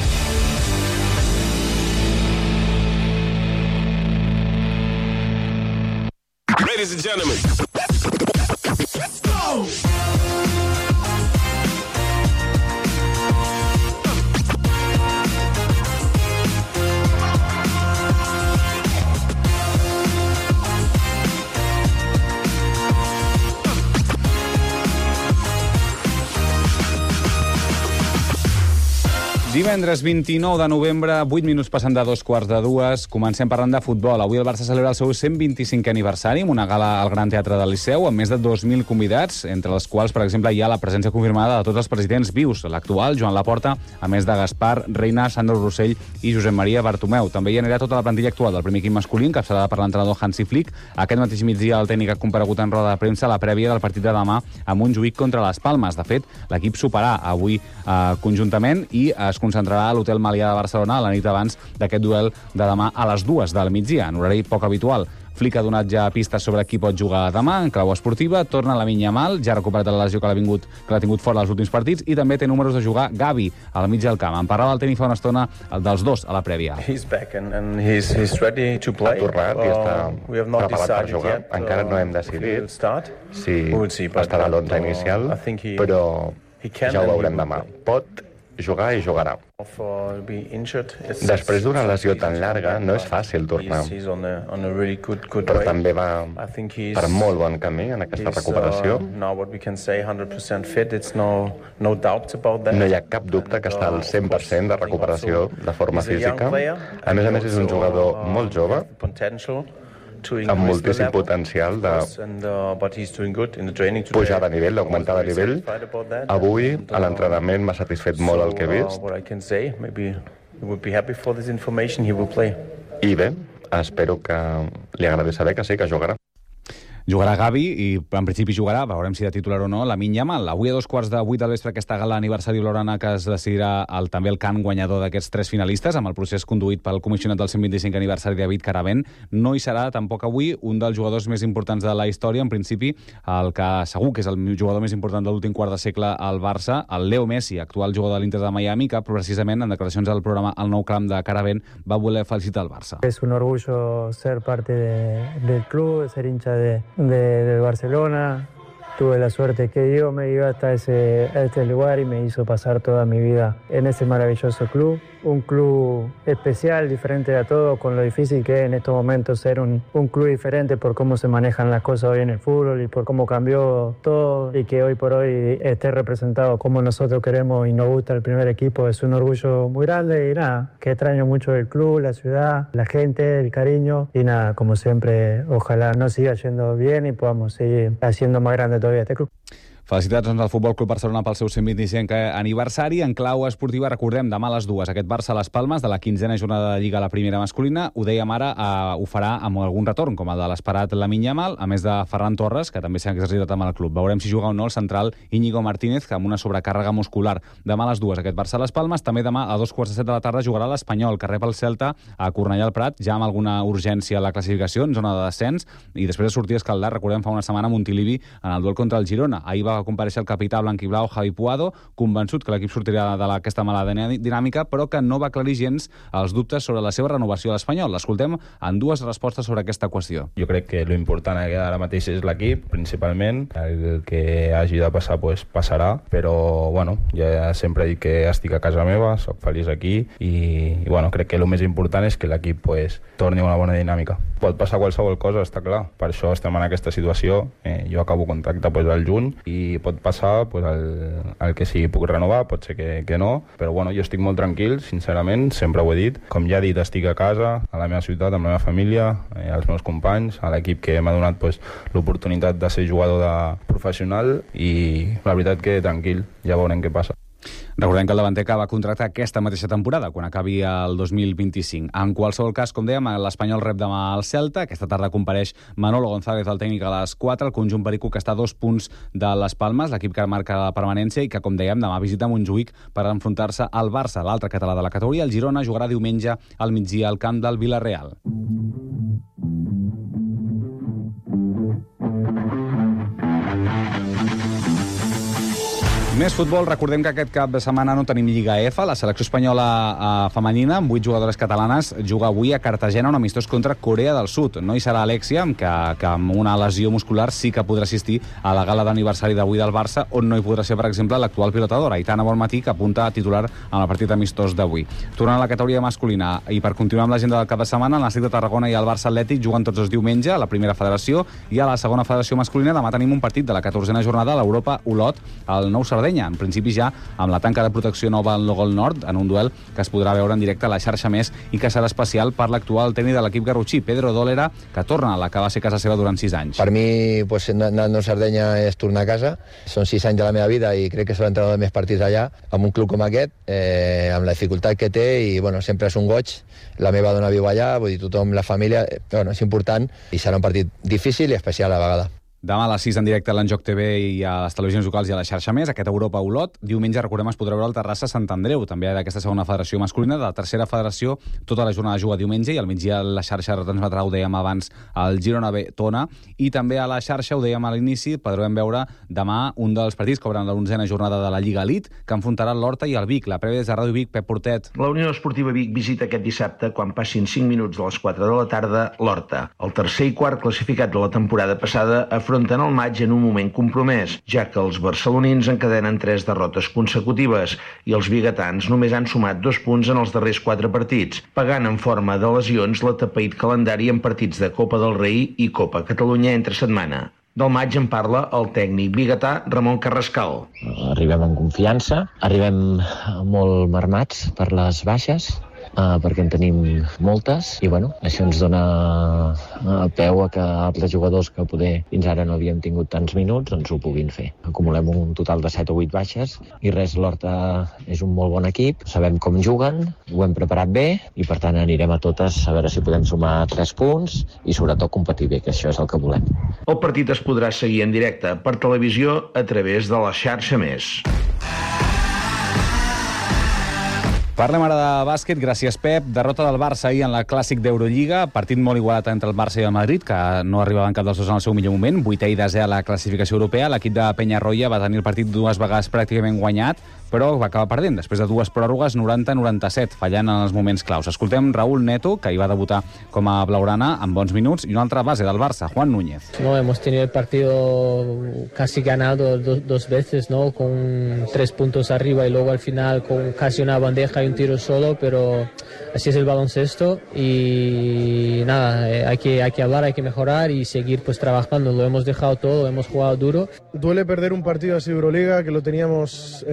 Ladies and gentlemen, let's go! Divendres 29 de novembre, 8 minuts passant de 2:15, comencem parlant de futbol. Avui el Barça celebra el seu 125è aniversari amb una gala al Gran Teatre del Liceu amb més de 2.000 convidats, entre els quals, per exemple, hi ha la presència confirmada de tots els presidents vius, l'actual, Joan Laporta, a més de Gaspar, Reina, Sandro Rossell i Josep Maria Bartomeu. També hi anirà tota la plantilla actual del primer equip masculí, encapçalada per l'entrenador Hansi Flick. Aquest mateix migdia el tècnic ha comparegut en roda de premsa a la prèvia del partit de demà a Montjuïc contra les Palmes. De fet, l'equip soparà avui conjuntament i es concentrarà a l'Hotel Melià de Barcelona la nit abans d'aquest duel de demà a les 2 del migdia, en horari poc habitual. Flick ha donat ja pistes sobre qui pot jugar demà en clau esportiva, torna Lamine Yamal, ja ha recuperat la lesió que l'ha tingut fora dels últims partits, i també té números de jugar Gavi al mig del camp. En parlava el tècnic fa una estona dels dos a la prèvia. He's back and he's ready to play. Ha tornat i està preparat per jugar. Encara no hem decidit si estarà a l'11 inicial, però ja ho veurem demà. Pot jugar i jugarà. Després d'una lesió tan llarga no és fàcil tornar, però també va per molt bon camí en aquesta recuperació. No hi ha cap dubte que està al 100% de recuperació de forma física. A més és un jugador molt jove, amb moltíssim potencial de pujar de nivell, d'augmentar de nivell. Avui, a l'entrenament, m'ha satisfet molt el que he vist. I bé, espero que li agradi saber que sí, que jugarà. Jugarà Gavi i, en principi, jugarà, veurem si de titular o no, Lamine Yamal. Avui a 2:15 del vespre aquesta gala aniversari blaugrana que es decidirà també el cant guanyador d'aquests 3 finalistes, amb el procés conduït pel comissionat del 125 aniversari David Caravent. No hi serà tampoc avui un dels jugadors més importants de la història, en principi, el que segur que és el jugador més important de l'últim quart de segle al Barça, el Leo Messi, actual jugador de l'Inter de Miami, que precisament en declaracions al programa El Nou Camp de Caravent va voler felicitar el Barça. Es un orgullo ser parte del club, ser hincha del Barcelona. Tuve la suerte que Dios me dio hasta este lugar y me hizo pasar toda mi vida en ese maravilloso club. Un club especial, diferente a todo, con lo difícil que es en estos momentos ser un club diferente por cómo se manejan las cosas hoy en el fútbol y por cómo cambió todo, y que hoy por hoy esté representado como nosotros queremos y nos gusta el primer equipo. Es un orgullo muy grande y nada, que extraño mucho el club, la ciudad, la gente, el cariño y nada, como siempre, ojalá nos siga yendo bien y podamos seguir haciendo más grande todavía este club. Felicitats al Futbol Club Barcelona pel seu 125è aniversari. En clau esportiva, recordem, demà a les 2, aquest Barça a les Palmes, de la 15a jornada de Lliga a la primera masculina. Ho dèiem ara, ho farà amb algun retorn, com el de l'esperat Lamine Yamal, a més de Ferran Torres, que també s'ha exercitat amb el club. Veurem si juga o no el central Íñigo Martínez, amb una sobrecàrrega muscular. Demà a les 2, aquest Barça a les Palmes. També demà a 2:15 de la tarda jugarà l'Espanyol, que rep el Celta a Cornellà al Prat, ja amb alguna urgència a la classificació, en zona de descens, i després de sortir escaldat, recordem, fa una setmana a Montilivi en el duel contra el Girona. Ahir va comparèixer el capità blanquiblau Javi Puado, convençut que l'equip sortirà d'aquesta mala dinàmica, però que no va aclarir gens els dubtes sobre la seva renovació a l'Espanyol. L'escoltem en 2 respostes sobre aquesta qüestió. Jo crec que l'important ara mateix és l'equip, principalment. El que hagi de passar, pues, passarà, però bueno, ja sempre dic que estic a casa meva, soc feliç aquí i bueno, crec que el més important és que l'equip, pues, torni a una bona dinàmica. Pot passar qualsevol cosa, està clar. Per això estem en aquesta situació. Jo acabo contracte, pues, al juny i pot passar, pues, el que sigui puc renovar, pot ser que no, però bueno, jo estic molt tranquil, sincerament, sempre ho he dit. Com ja he dit, estic a casa, a la meva ciutat, amb la meva família, als meus companys, a l'equip que m'ha donat, pues, l'oportunitat de ser jugador professional, i la veritat que tranquil, ja veurem què passa. Recordem que el davanter va contractar aquesta mateixa temporada, quan acabi el 2025. En qualsevol cas, com dèiem, l'Espanyol rep demà al Celta. Aquesta tarda compareix Manolo González, el tècnic, a les 4. El conjunt perico, que està a 2 punts de les Palmes, l'equip que marca la permanència i que, com dèiem, demà visita Montjuïc per enfrontar-se al Barça, l'altre català de la categoria. El Girona jugarà diumenge al migdia al camp del Villarreal. Més futbol, recordem que aquest cap de setmana no tenim Lliga F. La selecció espanyola femenina, amb 8 jugadores catalanes, juga avui a Cartagena un amistós contra Corea del Sud. No hi serà Alexia, que amb una lesió muscular sí que podrà assistir a la gala d'aniversari d'avui del Barça, on no hi podrà ser, per exemple, l'actual pilotadora, Aitana Bonmatí, que apunta a titular en el partit amistós d'avui. Tornant a la categoria masculina, i per continuar amb l'agenda del cap de setmana, el Nàstic de Tarragona i el Barça Atlètic juguen tots els diumenge a la primera federació, i a la segona federació masculina demà tenim un partit de la 14a jornada a l'Europa Olot, al Nou Sabadell Sardenya. En principi ja amb la tanca de protecció nova al Gol Nord, en un duel que es podrà veure en directe a la xarxa Més i que serà especial per l'actual tècnic de l'equip garrotxí, Pedro Dólera, que torna a la que va ser casa seva durant 6 anys. Per mi, anant a Sardenya és tornar a casa. Són 6 anys de la meva vida i crec que serà l'entrenador de més partits allà, amb un club com aquest, amb la dificultat que té, i sempre és un goig. La meva dona viu allà, vull dir, tothom, la família, és important i serà un partit difícil i especial a la vegada. Demà a les 6 en directe a l'Enjoc TV i a les televisions locals i a la xarxa Més, aquest Europa Olot. Diumenge, recordem, es podrà veure el Terrassa Sant Andreu, també d'aquesta segona federació masculina. De la tercera federació, tota la jornada juga diumenge i al migdia la xarxa retransmetrà, ho dèiem abans, el Girona B Tona. I també a la xarxa, ho dèiem a l'inici, podrem veure demà un dels partits que obren la 11a jornada de la Lliga Elite, que enfrontarà l'Horta i el Vic. La prèvia des de Ràdio Vic, Pep Portet. La Unió Esportiva Vic visita aquest dissabte, quan passin 5 minuts de les 4 de la tarda, l'Horta. El tercer i quart classificat de la temporada passada afronten el maig en un moment compromès, ja que els barcelonins encadenen 3 derrotes consecutives i els biguetans només han sumat 2 punts en els darrers 4 partits, pagant en forma de lesions l'atapeït calendari en partits de Copa del Rei i Copa Catalunya entre setmana. Del maig en parla el tècnic biguetà Ramon Carrascal. Arribem amb confiança, arribem molt marmats per les baixes, perquè en tenim moltes i això ens dona peu a que altres jugadors que poder fins ara no havíem tingut tants minuts ens ho puguin fer. Acumulem un total de 7 o 8 baixes i res, l'Horta és un molt bon equip, sabem com juguen, ho hem preparat bé i per tant anirem a totes a veure si podem sumar 3 punts i sobretot competir bé, que això és el que volem. El partit es podrà seguir en directe per televisió a través de la xarxa Més. Parlem ara de bàsquet, gràcies Pep. Derrota del Barça ahir en la Clàssic d'Eurolliga, partit molt igualat entre el Barça i el Madrid, que no arribaven cap dels dos en el seu millor moment, 8è i 10è a la classificació europea. L'equip de Peñarroya va tenir el partit 2 vegades pràcticament guanyat, però va acabar perdent, després de 2 pròrrogues, 90-97, fallant en els moments claus. Escoltem Raúl Neto, que hi va debutar com a blaugrana en bons minuts, i una altra base del Barça, Juan Núñez. No, hemos tenido el partido casi ganado dos veces, ¿no? Con 3 puntos arriba y luego al final con casi una bandeja y un tiro solo, pero así es el baloncesto y nada, hay que hablar, hay que mejorar y seguir pues trabajando. Lo hemos dejado todo, hemos jugado duro. Duele perder un partido así de Euroliga, que lo teníamos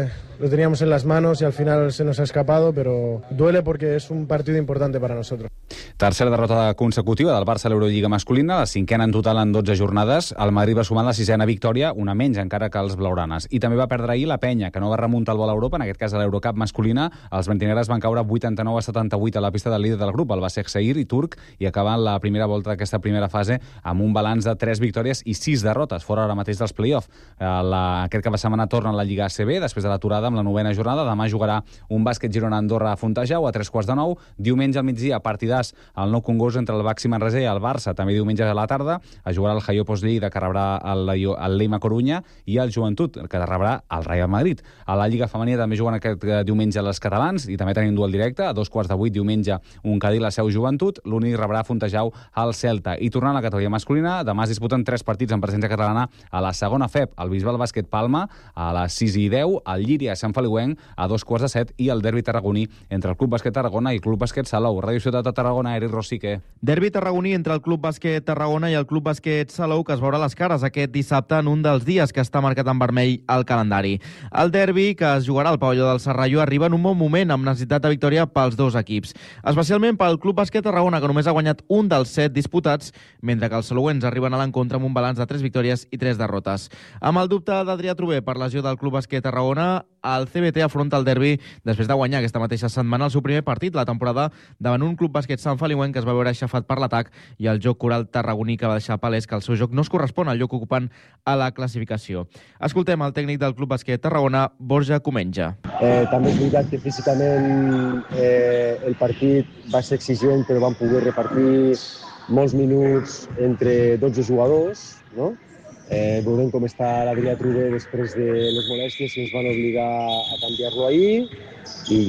en las manos y al final se nos ha escapado, pero duele porque es un partido importante para nosotros. Tercera derrota consecutiva del Barça a l'Eurolliga masculina, la 5a en total en 12 jornades. El Madrid va sumar la 6a victòria, una menys encara que els blaugranes. I també va perdre ahir la Penya, que no va remuntar el vol a Europa, en aquest cas a l'Eurocup masculina. Els bentinegres van caure 89-78 a la pista del líder del grup, el Başakşehir i turc, i acaben la primera volta d'aquesta primera fase amb un balanç de 3 victòries i 6 derrotes, fora ara mateix dels play-off. Aquest cap de setmana torna a la Lliga ACB, després de l'aturada amb la 9a jornada. Demà jugarà un bàsquet Girona-Andorra a Fontejau a 3:15. Diumenge al migdia, partidàs al Nou Congost entre el Baxi Manresa i el Barça. També diumenge a la tarda es jugarà el Jaiopos Lleida, que rebrà el Leima Corunya, i el Joventut, que rebrà el Real Madrid. A la Lliga Femenina també juguen aquest diumenge les catalans i també tenim duel directe. A 7:15 diumenge un Cadí la Seu Joventut. L'únic rebrà a Fontejau al Celta. I tornant a la categoria masculina, demà es disputen 3 partits en presència catalana a la segona FEP. El Bisbal Bàsquet Palma a les 6:10, el Llíria Sant Feliuenc a 2:15 i el derbi tarragoní entre el Club Bàsquet Tarragona i el Club Bàsquet Salou. Ràdio Ciutat de Tarragona, Eric Rosique. Derbi tarragoní entre el Club Bàsquet Tarragona i el Club Bàsquet Salou, que es veurà les cares aquest dissabte en un dels dies que està marcat en vermell al calendari. El derbi, que es jugarà al pavelló del Serrallo, arriba en un bon moment amb necessitat de victòria pels dos equips, especialment pel Club Bàsquet Tarragona, que només ha guanyat un dels 7 disputats, mentre que els salouens arriben a l'encontre amb un balanç de 3 victòries i 3 derrotes. Amb el dubte d'Adrià Trober per lesió del Club Bàsquet Tarragona, el CBT afronta el derbi després de guanyar aquesta mateixa setmana el seu primer partit la temporada davant un Club Bàsquet Sant Feliuenc que es va veure aixafat per l'atac i el joc coral tarragoní, que va deixar palès que el seu joc no es correspon al lloc ocupant a la classificació. Escoltem el tècnic del Club Bàsquet Tarragona, Borja Comenja. També és veritat que físicament el partit va ser exigent, però vam poder repartir molts minuts entre 12 jugadors, no? Veurem com està l'Adrià Trober després de les molèsties, si ens van obligar a canviar-lo ahir, i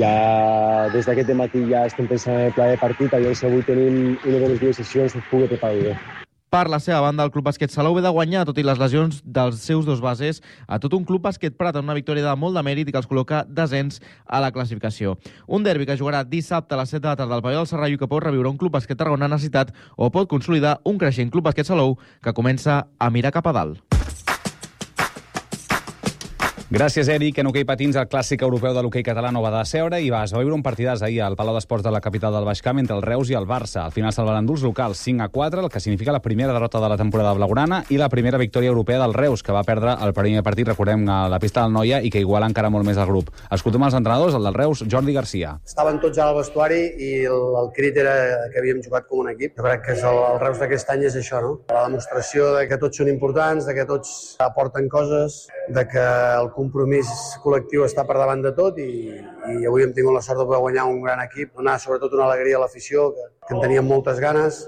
ja des d'aquest matí ja estem pensant en el pla de partit, aviam si avui tenim una de les dues sessions que es pugui preparar bé. Per la seva banda, el Club Bàsquet Salou ve de guanyar, tot i les lesions dels seus dos bases, a tot un Club Bàsquet Prat en una victòria de molt de mèrit i que els col·loca desens a la classificació. Un derbi que jugarà dissabte a les 7 de la tarda al pavelló del Serrallo, que pot reviure un Club Bàsquet Tarragona necessitat o pot consolidar un creixent Club Bàsquet Salou que comença a mirar cap a dalt. Gràcies, Eric. En hoquei patins, el clàssic europeu de l'hoquei català no va decebre i es va viure un partidàs ahir al Palau d'Esports de la capital del Baix Camp entre el Reus i el Barça. Al final se'l van endur els locals 5-4, el que significa la primera derrota de la temporada blaugrana i la primera victòria europea del Reus, que va perdre el primer partit, recordem, a la pista del Noia i que iguala encara molt més el grup. Escoltem els entrenadors, el del Reus, Jordi Garcia. Estaven tots ja al vestuari i el crit era que havíem jugat com un equip. Jo crec que el Reus d'aquest any és això, no? La demostració de que tots són importants, de que tots aporten coses, de que el compromís col·lectiu està per davant de tot i avui hem tingut la sort de poder guanyar un gran equip, donar sobretot una alegria a l'afició, que en teníem moltes ganes,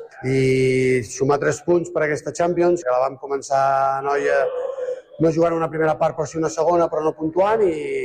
i sumar 3 punts per a aquesta Champions, que la vam començar a Noia no jugant una primera part però sí una segona, però no puntuant,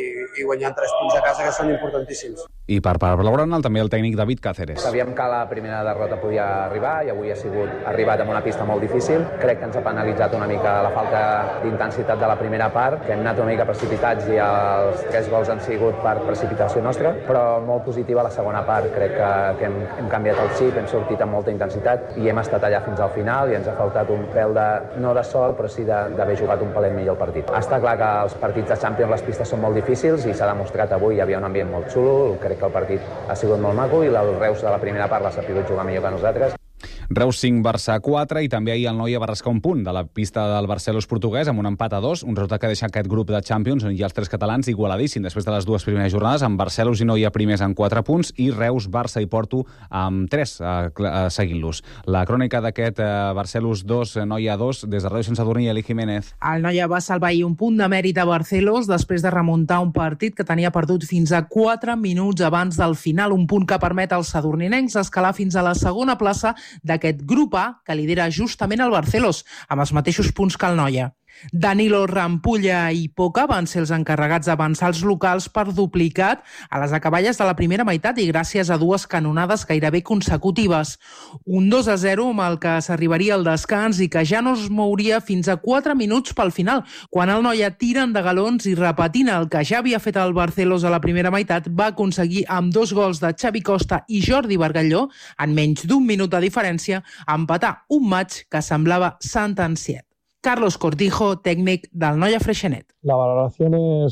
i guanyant 3 punts a casa que són importantíssims. I per part blaugrana també el tècnic David Cáceres. Sabíem que la primera derrota podia arribar i avui ha arribat amb una pista molt difícil. Crec que ens ha penalitzat una mica la falta d'intensitat de la primera part, que hem anat una mica precipitats i els 3 gols han sigut per precipitació nostra, però molt positiva la segona part. Crec que hem canviat el xip, hem sortit amb molta intensitat i hem estat allà fins al final i ens ha faltat un pèl no de sort, però sí d'haver jugat un palet millor el partit. Està clar que els partits de Champions les pistes són molt difícils i s'ha demostrat avui, hi havia un ambient molt xulo, crec que el partit ha sigut molt maco i el Reus de la primera part l'ha sabut jugar millor que nosaltres. Reus 5, Barça 4, i també ahir el Noia va rascar un punt de la pista del Barcelos portuguès amb un empat a 2, un resultat que deixa aquest grup de Champions on hi ha els 3 catalans igualadíssim després de les 2 primeres jornades, amb Barcelos i Noia primers amb 4 punts i Reus, Barça i Porto amb 3 seguint-los. La crònica d'aquest Barcelos 2, Noia 2, des de Ràdio Sant Sadurní, Eli Jiménez. El Noia va salvar ahir un punt de mèrit a Barcelos després de remuntar un partit que tenia perdut fins a 4 minuts abans del final, un punt que permet als sadurninencs escalar fins a la segona plaça d'aquest grup A, que lidera justament el Barcelos, amb els mateixos punts que el Noia. Danilo, Rampulla i Poca van ser els encarregats d'avançar els locals per duplicat a les acaballes de la primera meitat i gràcies a 2 canonades gairebé consecutives. Un 2-0 amb el que s'arribaria al descans i que ja no es mouria fins a 4 minuts pel final, quan el Noia tiren de galons i repetint el que ja havia fet el Barcelos a la primera meitat, va aconseguir amb 2 gols de Xavi Costa i Jordi Bargalló, en menys d'1 minut de diferència, empatar un match que semblava sentenciat. Carlos Cortijo, técnico del Noia Freixenet. La valoración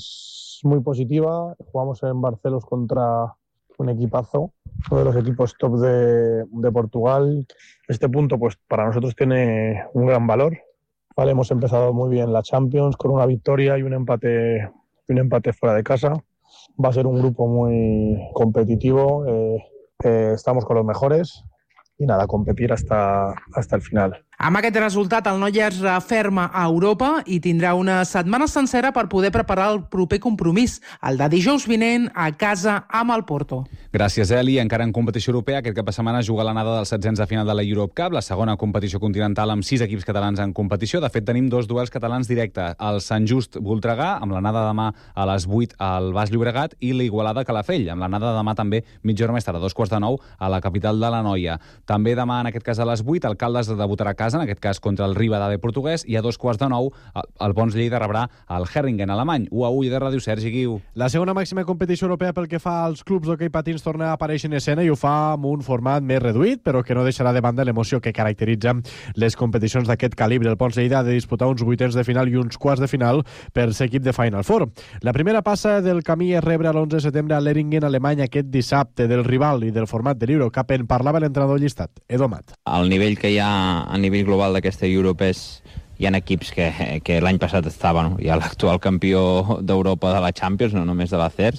es muy positiva. Jugamos en Barcelos contra un equipazo, uno de los equipos top de Portugal. Este punto pues para nosotros tiene un gran valor. Vale, hemos empezado muy bien la Champions con una victoria y un empate fuera de casa. Va a ser un grupo muy competitivo. Estamos con los mejores y nada, competir hasta el final. Amb aquest resultat, el Noia es referma a Europa i tindrà una setmana sencera per poder preparar el proper compromís, el de dijous vinent a casa amb el Porto. Gràcies, Eli. Encara en competició europea, aquest cap de setmana juga l'anada dels 16 de final de la Europe Cup, la segona competició continental amb 6 equips catalans en competició. De fet, tenim 2 duels catalans directes, el Sant Just Voltregà, amb l'anada demà a les 8 al Baix Llobregat, i l'Igualada Calafell, amb l'anada demà també mitja hora més tard, a 2:45, a la capital de la Noia. També demà, en aquest cas a les 8, el Caldes debutarà a casa, en aquest cas contra el Rivadavia portuguès, i a 2:15 el Pons Lleida rebrà el Herringen alemany. 1-1 de Ràdio Sergi Guiu. La segona màxima competició europea pel que fa als clubs d'hoquei patins torna a aparèixer en escena i ho fa amb un format més reduït, però que no deixarà de banda l'emoció que caracteritza les competicions d'aquest calibre. El Pons Lleida ha de disputar uns 8ens de final i uns quarts de final per ser equip de Final Four. La primera passa del camí és rebre l'11 de setembre a l'Herringen alemany aquest dissabte. Del rival i del format de l'Eurocup en parlava l'entrenador llistat, Edo Mat. El nivell que hi ha a nivell global d'aquesta Europe hi ha equips que l'any passat estaven, hi ha l'actual campió d'Europa de la Champions, no només de la CERS,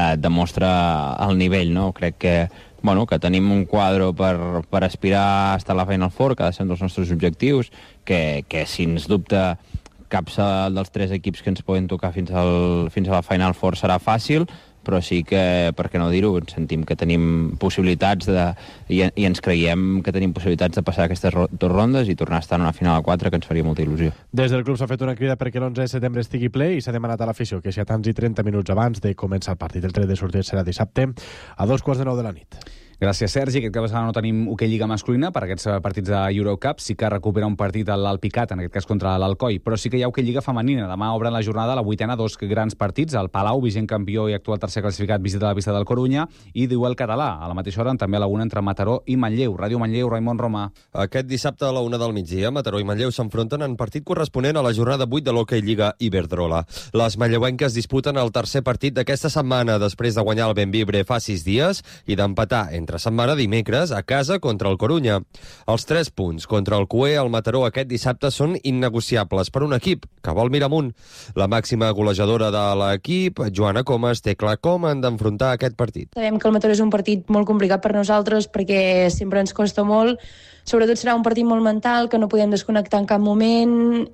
demostra el nivell, no? Crec que tenim un quadre per aspirar a estar a la Final Four, que ha de ser un dels nostres objectius, que sens dubte cap dels 3 equips que ens poden tocar fins a la Final Four serà fàcil, però sí que, per què no dir-ho, sentim que tenim possibilitats i ens creiem que tenim possibilitats de passar aquestes 2 rondes i tornar a estar en una final a 4, que ens faria molta il·lusió. Des del club s'ha fet una crida perquè l'11 de setembre estigui ple i s'ha demanat a l'afició que si a tants i 30 minuts abans de començar el partit, el tret de sortir serà dissabte a 2:15 de la nit. Gràcies, Sergi. Aquest cap de setmana no tenim hoquei lliga masculina per aquests partits de Eurocup. Sí que recupera un partit a l'Alpicat, en aquest cas contra l'Alcoi, però sí que hi ha hoquei lliga femenina. Demà obren la jornada, la 8a, 2 grans partits. El Palau, vigent campió i actual tercer classificat, visita la pista del Corunya, i duel català. A la mateixa hora, també a la 1 entre Mataró i Manlleu. Ràdio Manlleu, Raimon Romà. Aquest dissabte a la 1 del migdia, Mataró i Manlleu s'enfronten en partit corresponent a la jornada 8 de l'hoquei lliga Iberdrola. Les manlleuenques disputen el tercer partit d'aquesta setmana, després de guanyar el Bembibre fa 6 dies i d'empatar entre setmana dimecres a casa contra el Corunya. Els 3 punts contra el CUE al Mataró aquest dissabte són innegociables per un equip que vol mirar amunt. La màxima golejadora de l'equip, Joana Comas, té clar com han d'enfrontar aquest partit. Sabem que el Mataró és un partit molt complicat per nosaltres perquè sempre ens costa molt. Sobretot serà un partit molt mental, que no podem desconnectar en cap moment,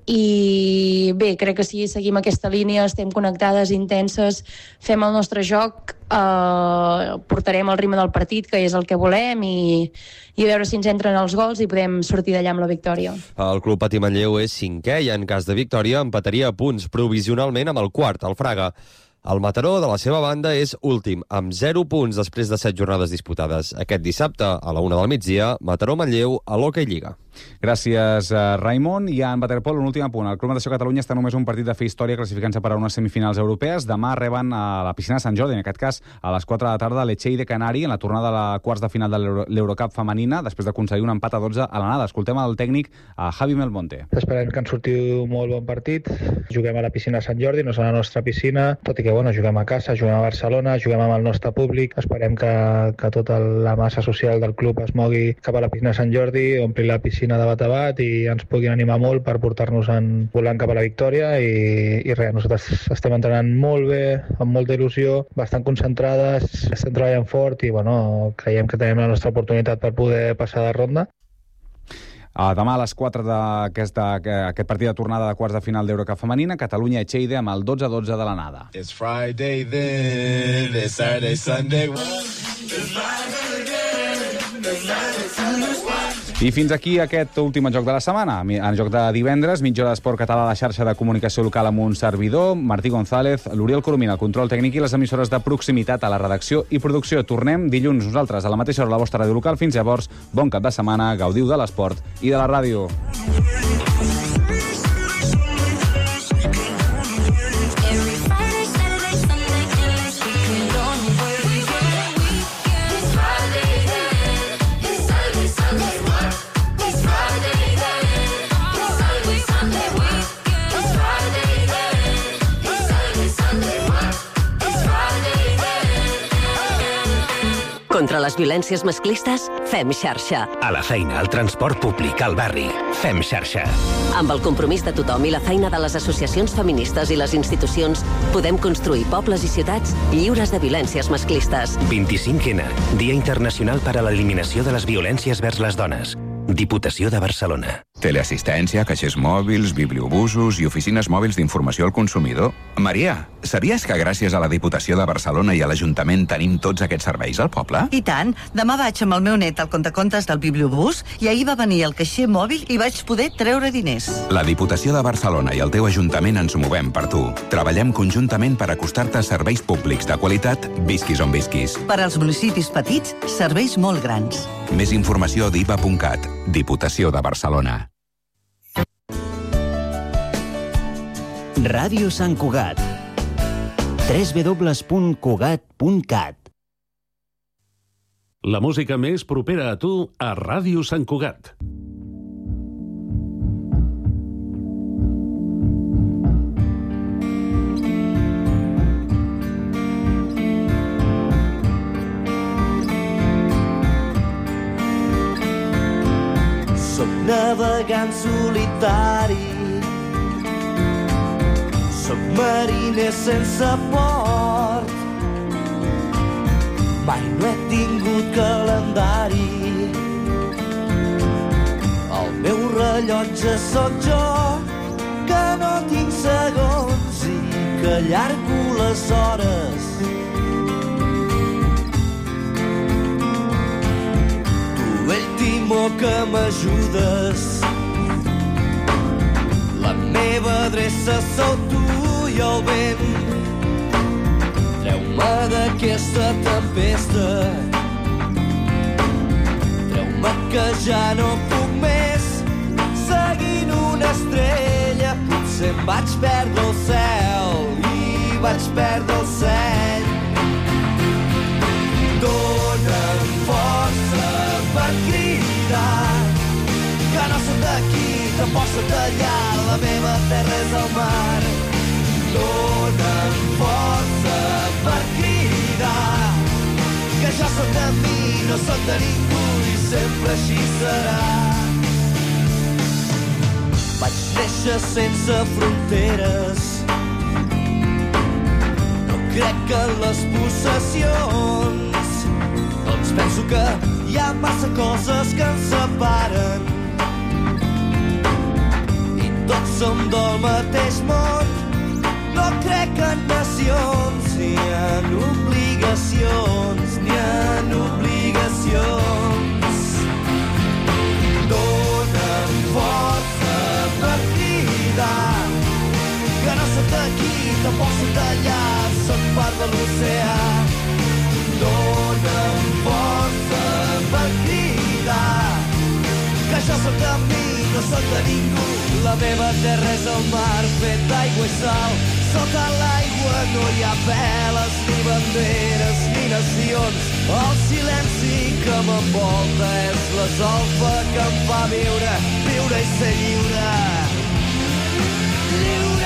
i bé, crec que si seguim aquesta línia, estem connectades, intenses, fem el nostre joc, portarem el ritme del partit, que és el que volem, i a veure si ens entren els gols i podem sortir d'allà amb la victòria. El Club Patí Manlleu és 5è i en cas de victòria empataria a punts provisionalment amb el quart, el Fraga. El Mataró, de la seva banda, és últim, amb 0 punts després de 7 jornades disputades. Aquest dissabte, a la 1 del migdia, Mataró-Manlleu a l'Hockey Lliga. Gràcies, Raimon. I en waterpolo, un últim apunt. El Club Natació Catalunya està només un partit de fer història classificant-se per a unes semifinals europees. Demà reben a la piscina Sant Jordi, en aquest cas, a les 4 de la tarda, l'Echei de Canari, en la tornada de la quarts de final de l'Eurocup femenina, després d'aconseguir un empat a 12 a l'anada. Escoltem el tècnic, a Javi Melmonte. Esperem que ens surti molt bon partit. Juguem a la piscina Sant Jordi, no serà la nostra piscina, tot i que juguem a casa, juguem a Barcelona, juguem amb el nostre públic. Esperem que tota la massa social del club es mogui cap a la piscina Sant Jordi, ompli la piscina de bat a bat i ens puguin animar molt per portar-nos volant cap a la victòria, i res, nosaltres estem entrenant molt bé, amb molta il·lusió, bastant concentrades, estem treballant fort i creiem que tenim la nostra oportunitat per poder passar de ronda. Demà a les 4 d'aquest partit de tornada de quarts de final d'Eurocup femenina, Catalunya-Echeide amb el 12-12 de l'anada. It's Friday then, it's Saturday, Sunday. I fins aquí aquest últim joc de la setmana. En joc de divendres, mitja hora d'esport català a la xarxa de comunicació local amb un servidor, Martí González, l'Oriol Coromina, el control tècnic i les emissores de proximitat a la redacció i producció. Tornem dilluns nosaltres a la mateixa hora a la vostra ràdio local. Fins llavors, bon cap de setmana, gaudiu de l'esport i de la ràdio. Contra les violències masclistes, fem xarxa. A la feina, al transport públic, al barri, fem xarxa. Amb el compromís de tothom i la feina de les associacions feministes i les institucions, podem construir pobles i ciutats lliures de violències masclistes. 25N, Dia Internacional per a l'Eliminació de les Violències vers les Dones. Diputació de Barcelona. Teleassistència, caixers mòbils, bibliobusos i oficines mòbils d'informació al consumidor. Maria, sabies que gràcies a la Diputació de Barcelona i a l'Ajuntament tenim tots aquests serveis al poble? I tant. Demà vaig amb el meu net al contacontes del bibliobús i ahir va venir el caixer mòbil i vaig poder treure diners. La Diputació de Barcelona i el teu Ajuntament ens movem per tu. Treballem conjuntament per acostar-te a serveis públics de qualitat, visquis on visquis. Per als municipis petits, serveis molt grans. Més informació a diva.cat. Diputació de Barcelona. Ràdio Sant Cugat. www.cugat.cat. La música més propera a tu a Ràdio Sant Cugat. Soc navegant solitari, soc mariner sense port, mai no he tingut calendari. El meu rellotge sóc jo, que no tinc segons i que allargo les hores. Vell timó que m'ajudes, la meva adreça sou tu i el vent. Treu-me d'aquesta tempesta, que ja no puc més seguint una estrella. Potser em vaig perdre el cel i vaig perdre el seny. Dóna'm força per cridar que no soc d'aquí, tampoc soc d'allà, la meva terra és el mar. Dóna'm força per cridar que jo soc de mi, no soc de ningú i sempre així serà. Vaig néixer sense fronteres, no crec en les possessions, doncs penso que hi ha massa coses que ens separen i tots som del mateix món. No crec en nacions, ni en obligacions, ni en obligacions. Dóna'm força per cridar que no soc d'aquí, tampoc soc d'allà, soc part de l'oceà. Dóna'm força per cridar que jo soc de mi, no soc de ningú, la meva terra és el mar fet d'aigua i sal. Sota l'aigua no hi ha veles, ni banderes, ni nacions. El silenci que m'envolta és la solfa que em fa viure, viure i ser lliure. Lliure!